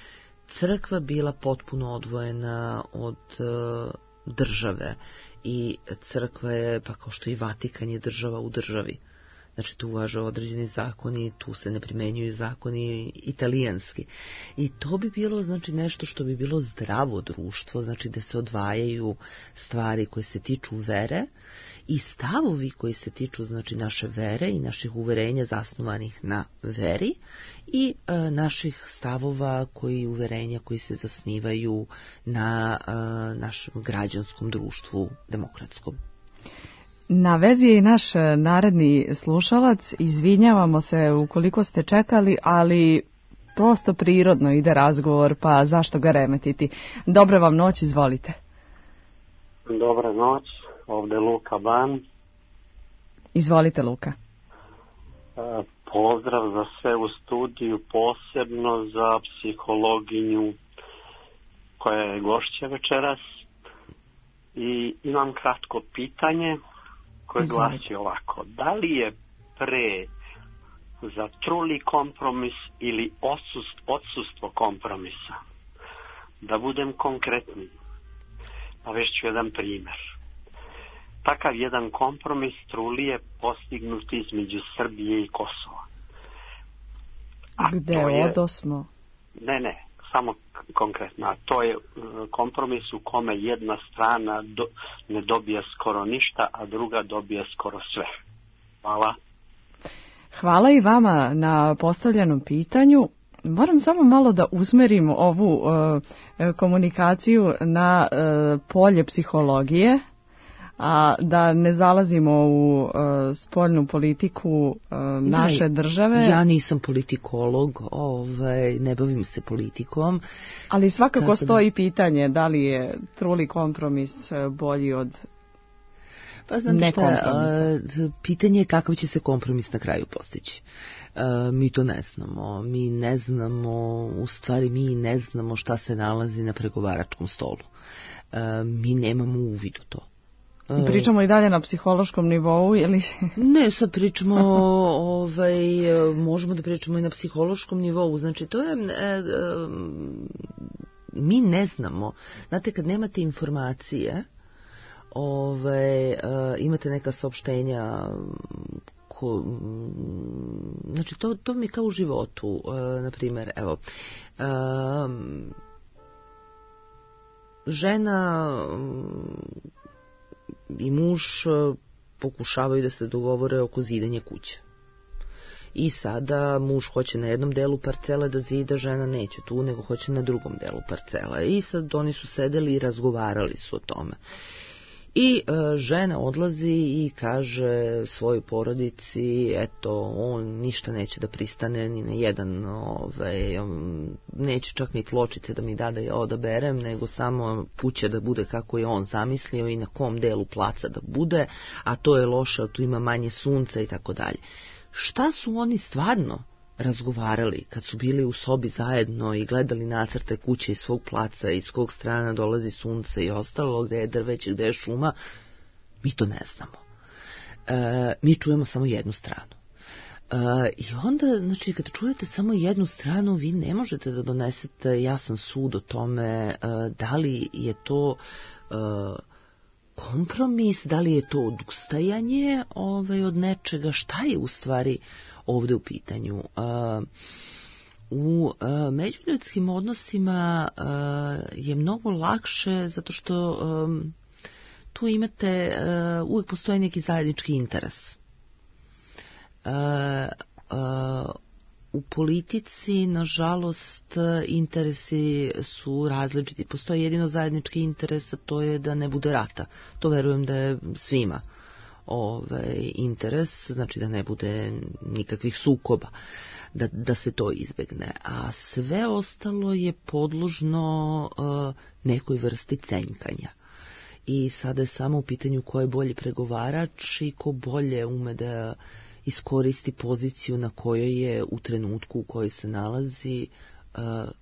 crkva bila potpuno odvojena od uh, države i crkva je, pa kao što i Vatikan je država u državi. Znači tu važe određeni zakoni, tu se ne primenjuju zakoni italijanski. I to bi bilo znači nešto što bi bilo zdravo društvo, znači da se odvajaju stvari koje se tiču vere i stavovi koji se tiču znači naše vere i naših uverenja zasnovanih na veri i e, naših stavova koji uverenja koji se zasnivaju na e, našem građanskom društvu demokratskom. Na vezi je i naš naredni slušalac, izvinjavamo se ukoliko ste čekali, ali prosto prirodno ide razgovor, pa zašto ga remetiti. Dobra vam noć, izvolite. Dobra noć, ovdje Luka Ban. Izvolite, Luka. E, pozdrav za sve u studiju, posebno za psihologinju koja je gošća večeras. I imam kratko pitanje koje glasi ovako. Da li je pre za truli kompromis ili odsust, odsustvo kompromisa? Da budem konkretniji, navešću jedan primjer. Takav jedan kompromis truli je postignut između Srbije i Kosova. A gde odosmo? Ne, ne, samo konkretno. A to je kompromis u kome jedna strana do, ne dobija skoro ništa, a druga dobija skoro sve. Hvala. Hvala i vama na postavljenom pitanju. Moram samo malo da usmerim ovu uh, komunikaciju na uh, polje psihologije, a da ne zalazimo u uh, spoljnu politiku uh, naše da, države. Ja nisam politikolog, ovaj, ne bavim se politikom. Ali svakako Tako stoji da... pitanje da li je truli kompromis bolji od pa znate šta, pitanje je kakav će se kompromis na kraju postići. Uh, mi to ne znamo. Mi ne znamo, u stvari mi ne znamo šta se nalazi na pregovaračkom stolu. Uh, mi nemamo uvid u to. Pričamo i dalje na psihološkom nivou ili? Ne, sad pričamo, ovaj, možemo da pričamo i na psihološkom nivou. Znači, to je, e, e, mi ne znamo. Znate, kad nemate informacije, ovaj, e, imate neka saopštenja, ko, znači, to, to mi kao u životu, e, na primjer, evo, e, žena i muž pokušavaju da se dogovore oko zidanja kuće. I sada muž hoće na jednom delu parcele da zida, žena neće tu, nego hoće na drugom delu parcela. I sad oni su sedeli i razgovarali su o tome. I e, žena odlazi i kaže svojoj porodici, eto, on ništa neće da pristane ni na jedan, ovaj, neće čak ni pločice da mi da da je odaberem, nego samo kuća da bude kako je on zamislio i na kom delu placa da bude, a to je loše, tu ima manje sunca i tako dalje. Šta su oni stvarno razgovarali kad su bili u sobi zajedno i gledali nacrte kuće iz svog placa, iz kog strana dolazi sunce i ostalo, gde je drveće, gde je šuma? Mi to ne znamo. E, mi čujemo samo jednu stranu. E, I onda, znači, kad čujete samo jednu stranu, vi ne možete da donesete jasan sud o tome e, da li je to e, kompromis, da li je to odustajanje ovaj, od nečega, šta je u stvari ovdje u pitanju. Uh, u uh, međuljudskim odnosima uh, je mnogo lakše zato što um, tu imate, uh, uvijek postoji neki zajednički interes. Uh, uh, u politici, nažalost, interesi su različiti. Postoji jedino zajednički interes, a to je da ne bude rata. To verujem da je svima ovaj interes, znači da ne bude nikakvih sukoba, da, da se to izbegne. A sve ostalo je podložno uh, nekoj vrsti cenjkanja. I sada je samo u pitanju ko je bolji pregovarač i ko bolje ume da iskoristi poziciju na kojoj je u trenutku u kojoj se nalazi. Uh,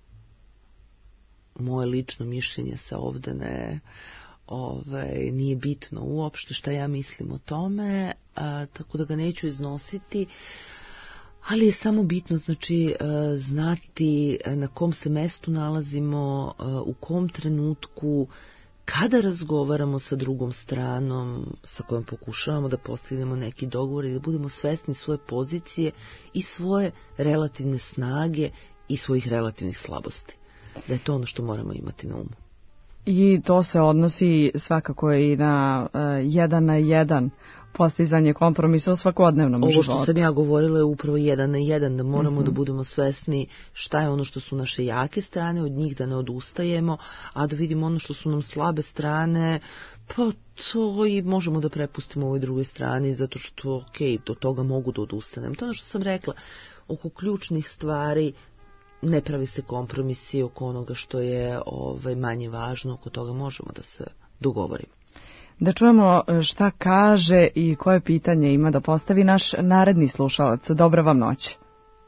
moje lično mišljenje se ovdje ne... Ove, nije bitno uopšte šta ja mislim o tome, a, tako da ga neću iznositi, Ali je samo bitno, znači, znati na kom se mestu nalazimo, u kom trenutku, kada razgovaramo sa drugom stranom sa kojom pokušavamo da postignemo neki dogovor i da budemo svesni svoje pozicije i svoje relativne snage i svojih relativnih slabosti. Da je to ono što moramo imati na umu. I to se odnosi svakako i na uh, jedan na jedan postizanje kompromisa u svakodnevnom Ovo životu. Ovo što sam ja govorila je upravo jedan na jedan, da moramo mm-hmm. da budemo svesni šta je ono što su naše jake strane, od njih da ne odustajemo, a da vidimo ono što su nam slabe strane, pa to i možemo da prepustimo ovoj drugoj strani, zato što, ok, do toga mogu da odustanem. To je ono što sam rekla, oko ključnih stvari ne pravi se kompromisi, oko onoga što je ovaj, manje važno, oko toga možemo da se dogovorimo. Da čujemo šta kaže i koje pitanje ima da postavi naš naredni slušalac. Dobra vam noć.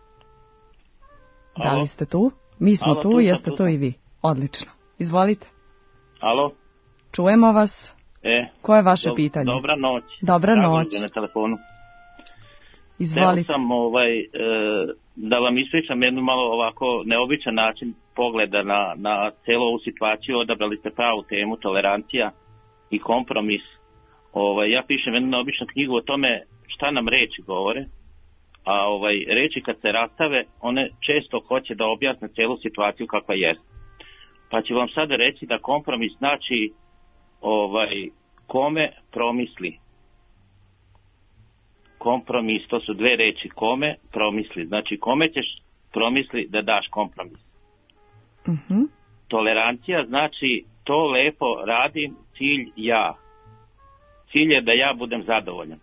Alo? Da li ste tu? Mi smo Alo, tu, tu jeste tu tu i vi. Odlično. Izvolite. Alo? Čujemo vas. E, koje je vaše do, pitanje? Dobra noć. Dobra Drago noć. Na telefonu. Izvolite. Hteo sam ovaj, e, da vam ispričam jednu malo ovako neobičan način pogleda na, na celu ovu situaciju. Odabrali ste pravu temu, tolerancija i kompromis. Ovaj, ja pišem jednu neobičnu knjigu o tome šta nam reči govore, a ovaj, reči kad se rastave, one često hoće da objasne celu situaciju kakva jest. Pa ću vam sada reći da kompromis znači ovaj, kome promisli. Kompromis, to su dve reči, kome promisli. Znači kome ćeš promisli da daš kompromis. Uh-huh. Tolerancija znači to lepo radim, cilj ja. Cilj je da ja budem zadovoljan.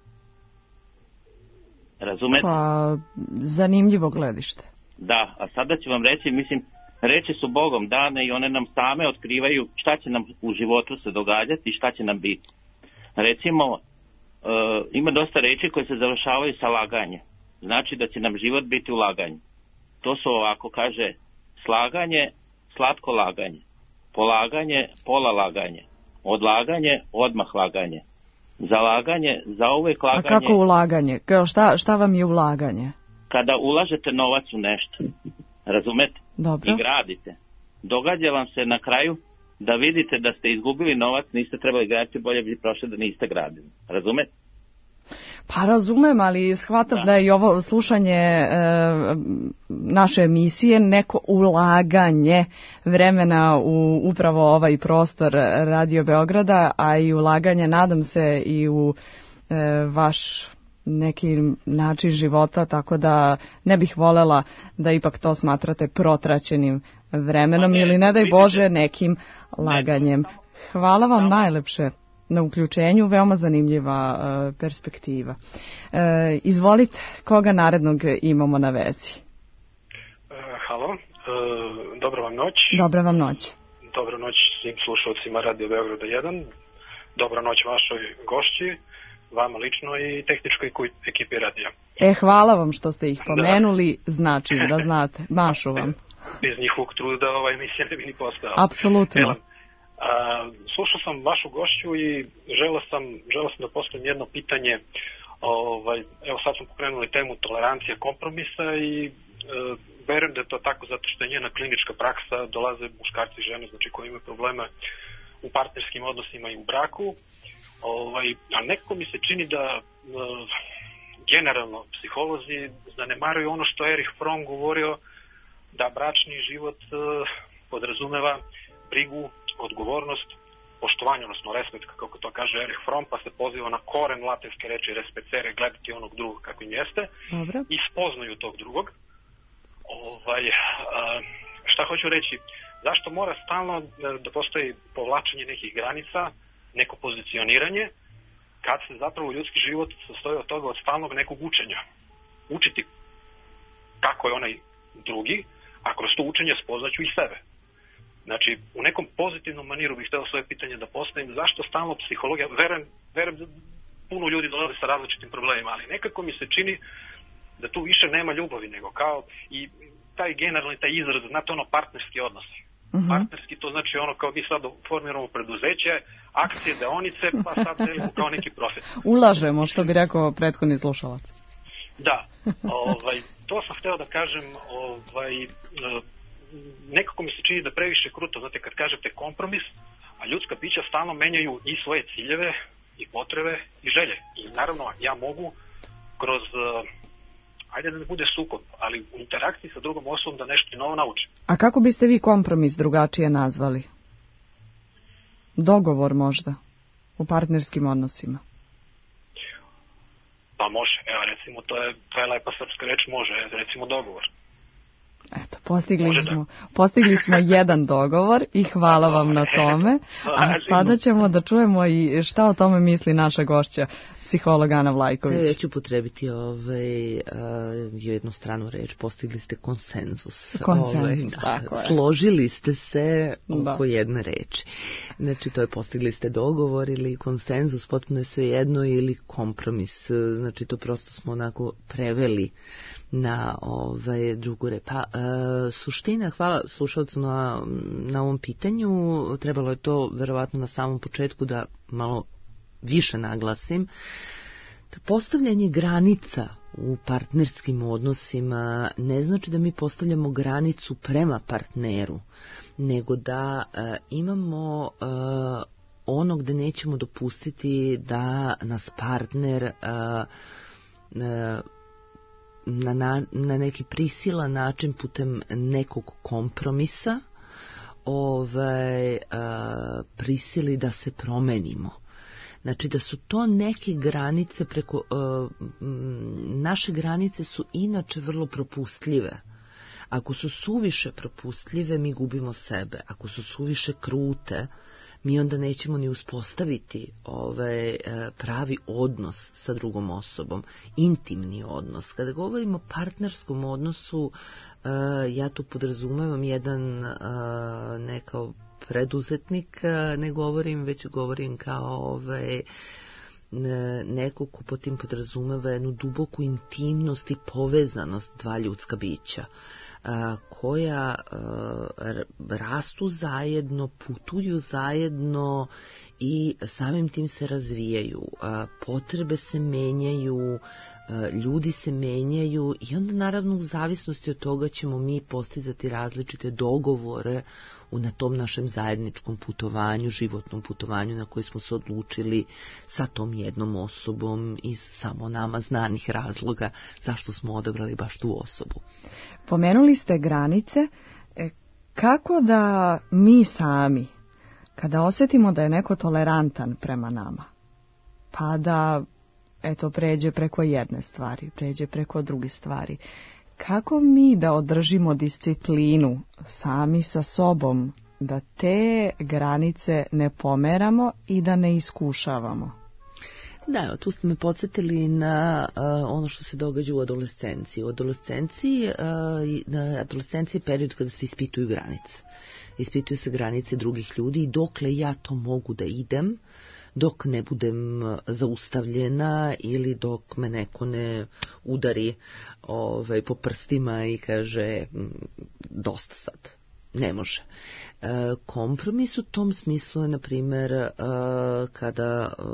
Razumete? Pa, zanimljivo gledište. Da, a sada ću vam reći, mislim, reči su Bogom dane i one nam same otkrivaju šta će nam u životu se događati i šta će nam biti. Recimo, uh, ima dosta reči koje se završavaju sa laganje. Znači da će nam život biti u laganju. To su ovako, kaže, slaganje, slatko laganje. Polaganje, pola laganje. Odlaganje, odmah laganje. Zalaganje, zauvek laganje. A kako ulaganje? Šta, šta vam je ulaganje? Kada ulažete novac u nešto, razumete? Dobro. I gradite. Događa vam se na kraju da vidite da ste izgubili novac, niste trebali graditi, bolje bi prošle da niste gradili. Razumete? Pa razumem, ali shvatam da, da je i ovo slušanje e, naše emisije neko ulaganje vremena u upravo ovaj prostor Radio Beograda, a i ulaganje, nadam se, i u e, vaš neki način života, tako da ne bih voljela da ipak to smatrate protraćenim vremenom ne, ili ne daj Bože nekim laganjem. Hvala vam no. najlepše na uključenju, veoma zanimljiva uh, perspektiva. Uh, izvolite, koga narednog imamo na vezi? Uh, halo, uh, dobra vam noć. Dobra vam noć. Dobra noć svim slušalcima Radio Beograda jedan. Dobra noć vašoj gošći, vama lično i tehničkoj ekipi radija. E, hvala vam što ste ih pomenuli, da. Znači da znate, mašu vam. Bez njihovog truda ova emisija ne bi ni postala. Apsolutno. Evo, A, slušao sam vašu gošću i želeo sam, želeo sam da postavim jedno pitanje. Ovaj, evo sad smo pokrenuli temu tolerancije kompromisa i e, verujem da je to tako zato što je njena klinička praksa, dolaze muškarci i žene, znači koji imaju probleme u partnerskim odnosima i u braku. Ovaj, a nekako mi se čini da e, generalno psiholozi zanemaruju ono što Erich Fromm govorio, da bračni život e, podrazumeva brigu, odgovornost, poštovanje, odnosno respekt, kako to kaže Erich Fromm, pa se poziva na koren latinske reči respecere, gledati onog drugog kako im jeste. Dobro. I spoznaju tog drugog. Ovaj, a, šta hoću reći? Zašto mora stalno da postoji povlačenje nekih granica, neko pozicioniranje, kad se zapravo ljudski život sastoji od toga, od stalnog nekog učenja. Učiti kako je onaj drugi, a kroz to učenje spoznaću i sebe. Znači, u nekom pozitivnom maniru bih htio svoje pitanje da postavim, zašto stalno psihologija, verujem, verujem da puno ljudi dolaze sa različitim problemima, ali nekako mi se čini da tu više nema ljubavi, nego kao i taj generalni, taj izraz, znate ono, partnerski odnosi. Uh-huh. Partnerski, to znači ono kao mi sad formiramo preduzeće, akcije, deonice, pa sad delimo kao neki profit. Ulažemo, što bi rekao prethodni slušalac. Da, ovaj, to sam hteo da kažem, ovaj, nekako mi se čini da previše kruto, znate, kad kažete kompromis, a ljudska bića stalno menjaju i svoje ciljeve, i potrebe, i želje. I naravno, ja mogu kroz, ajde da ne bude sukob, ali u interakciji sa drugom osobom da nešto novo naučim. A kako biste vi kompromis drugačije nazvali? Dogovor možda u partnerskim odnosima? Pa može, evo recimo, to je, to je lepa srpska reč, može, recimo dogovor. Eto, postigli smo, postigli smo jedan dogovor i hvala vam na tome. A sada ćemo da čujemo i šta o tome misli naša gošća, psiholog Ana Vlajković. Ja ću potrebiti ovaj, uh, jednu stranu reč, postigli ste konsenzus. Konsenzus, ovaj, tako je. Složili ste se oko da. jedne reči. Znači, to je postigli ste dogovor ili konsenzus, potpuno je sve jedno, ili kompromis. Znači, to prosto smo onako preveli na ovaj drugu reč. Pa, e, suština, hvala slušalcu na, na ovom pitanju, trebalo je to verovatno na samom početku da malo više naglasim. Postavljanje granica u partnerskim odnosima ne znači da mi postavljamo granicu prema partneru, nego da e, imamo e, ono gde nećemo dopustiti da nas partner e, e, Na, na, na neki prisilan način putem nekog kompromisa ovaj, a, prisili da se promenimo. Znači da su to neke granice preko, a, m, naše granice su inače vrlo propustljive. Ako su suviše propustljive, mi gubimo sebe. Ako su suviše krute, mi onda nećemo ni uspostaviti ovaj pravi odnos sa drugom osobom, intimni odnos. Kada govorimo o partnerskom odnosu, ja tu podrazumevam jedan ne kao preduzetnik, ne govorim, već govorim kao ovaj neko ko po tim podrazumeva jednu duboku intimnost i povezanost dva ljudska bića, koja rastu zajedno, putuju zajedno i samim tim se razvijaju. Potrebe se menjaju, ljudi se menjaju i onda naravno u zavisnosti od toga ćemo mi postizati različite dogovore na tom našem zajedničkom putovanju, životnom putovanju na koji smo se odlučili sa tom jednom osobom iz samo nama znanih razloga zašto smo odabrali baš tu osobu. Pomenuli ste granice. Kako da mi sami, kada osjetimo da je neko tolerantan prema nama, pa da eto pređe preko jedne stvari, pređe preko druge stvari, kako mi da održimo disciplinu sami sa sobom, da te granice ne pomeramo i da ne iskušavamo? Da, tu ste me podsjetili na uh, ono što se događa u adolescenciji. U adolescenciji, uh, na adolescenciji je period kada se ispituju granice. Ispituju se granice drugih ljudi i dokle ja to mogu da idem, dok ne budem zaustavljena ili dok me neko ne udari ovaj, po prstima i kaže dosta sad, ne može. E, kompromis u tom smislu je, na primjer, e, kada e,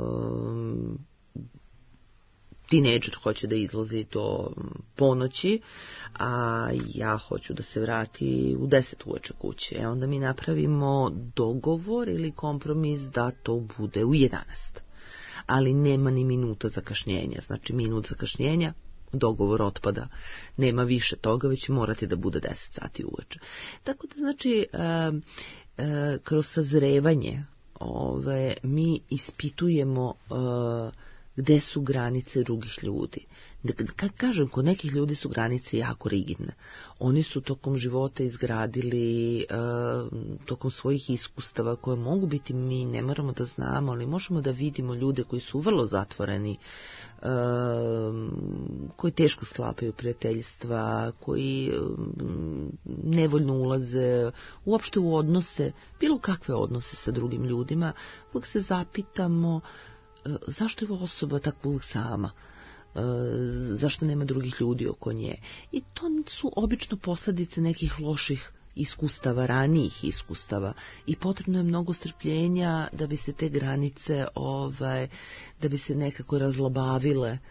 tinejdžer hoće da izlazi do ponoći, a ja hoću da se vrati u deset uveče kući. E onda mi napravimo dogovor ili kompromis da to bude u jedanaest. Ali nema ni minuta zakašnjenja. Znači minut zakašnjenja, dogovor otpada. Nema više toga, već morate da bude deset sati uveče. Tako da znači e, e, kroz sazrevanje ove, mi ispitujemo e, gde su granice drugih ljudi. Kad kažem, kod nekih ljudi su granice jako rigidne. Oni su tokom života izgradili, uh, tokom svojih iskustava, koje mogu biti, mi ne moramo da znamo, ali možemo da vidimo ljude koji su vrlo zatvoreni, uh, koji teško sklapaju prijateljstva, koji um, nevoljno ulaze uopšte u odnose, bilo kakve odnose sa drugim ljudima. Uvijek se zapitamo zašto je osoba tako uvijek sama, zašto nema drugih ljudi oko nje. I to su obično posljedice nekih loših iskustava, ranijih iskustava, i potrebno je mnogo strpljenja da bi se te granice ovaj, da bi se nekako razlabavile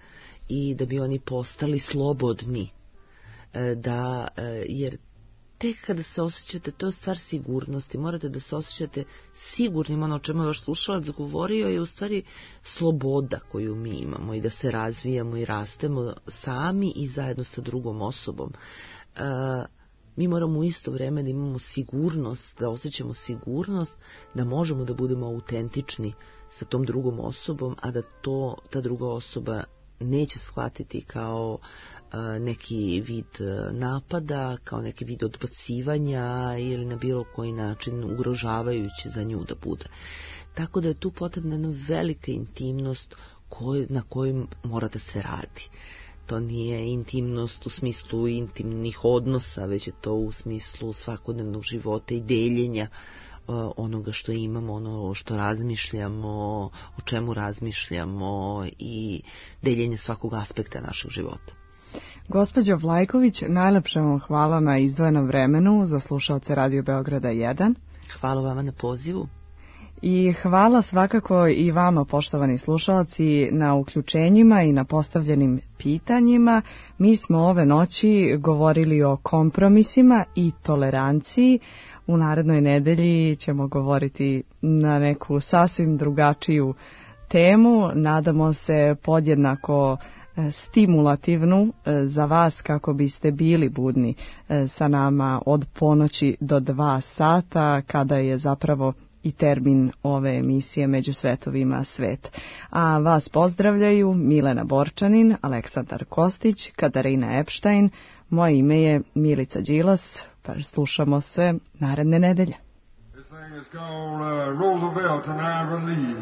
i da bi oni postali slobodni. Da, jer tek kada se osjećate, to je stvar sigurnosti, morate da se osjećate sigurnim. Ono o čemu je vaš slušalac govorio je u stvari sloboda koju mi imamo i da se razvijamo i rastemo sami i zajedno sa drugom osobom. E, mi moramo u isto vreme da imamo sigurnost, da osjećamo sigurnost, da možemo da budemo autentični sa tom drugom osobom, a da to ta druga osoba neće shvatiti kao a, neki vid napada, kao neki vid odbacivanja ili na bilo koji način ugrožavajući za nju da bude. Tako da je tu potrebna jedna velika intimnost koj, na kojoj mora da se radi. To nije intimnost u smislu intimnih odnosa, već je to u smislu svakodnevnog života i deljenja onoga što imamo, ono što razmišljamo, o čemu razmišljamo i deljenje svakog aspekta našeg života. Gospođo Vlajković, najlepše vam hvala na izdvojenom vremenu za slušaoce Radio Beograda jedan. Hvala vama na pozivu. I hvala svakako i vama, poštovani slušalci, na uključenjima i na postavljenim pitanjima. Mi smo ove noći govorili o kompromisima i toleranciji. U narednoj nedelji ćemo govoriti na neku sasvim drugačiju temu. Nadamo se podjednako stimulativnu za vas kako biste bili budni sa nama od ponoći do dva sata, kada je zapravo i termin ove emisije Među svetovima svet. A vas pozdravljaju Milena Borčanin, Aleksandar Kostić, Katarina Epštajn. Moje ime je Milica Đilas, pa slušamo se naredne nedelje. This thing is called uh, Roosevelt and I Believe.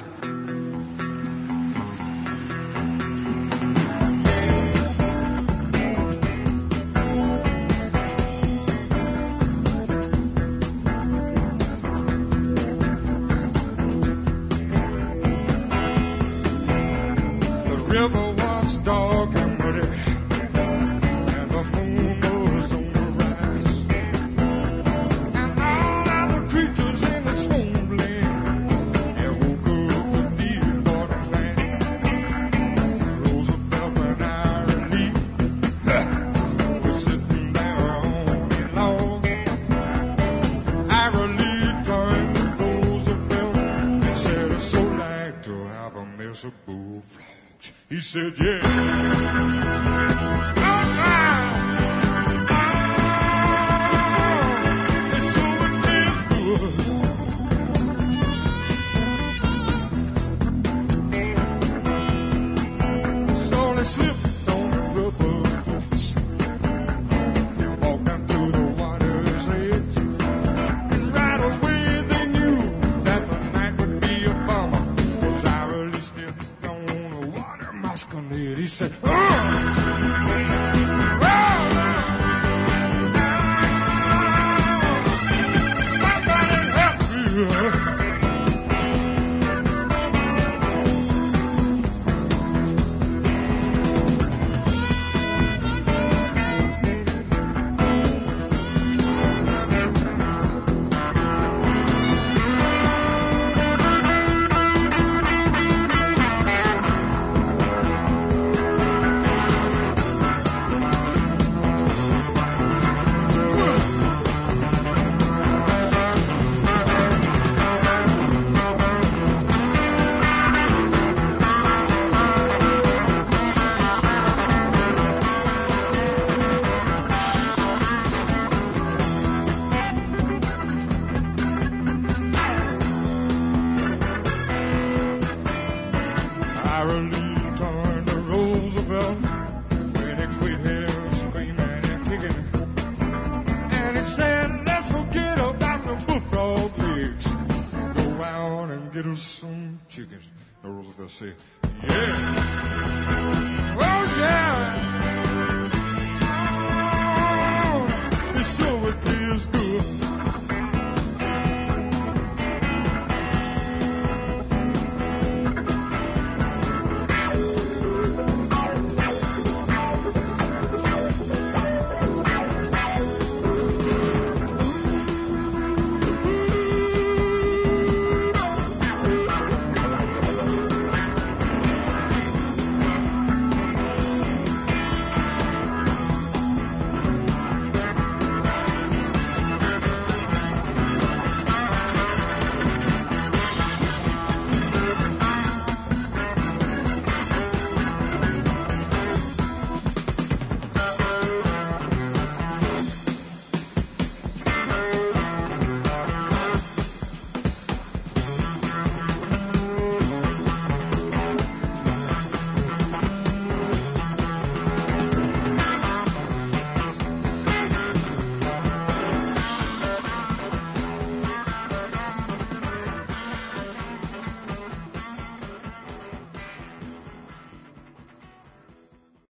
River was dark and muddy, and the moon was on the rise, and all of the creatures in the swampland, they woke up to feel borderland. Roosevelt and Ira Lee were sitting there on the log. Ira Lee turned to Roosevelt and said, "I'd so like to have a mess of bullfrogs." He said, yeah. He said, Ira Lee turned to Roosevelt when he quit here screaming and kicking. And he said, let's forget about the bullfrog legs. Go round and get us some chickens. And Roosevelt said, yeah.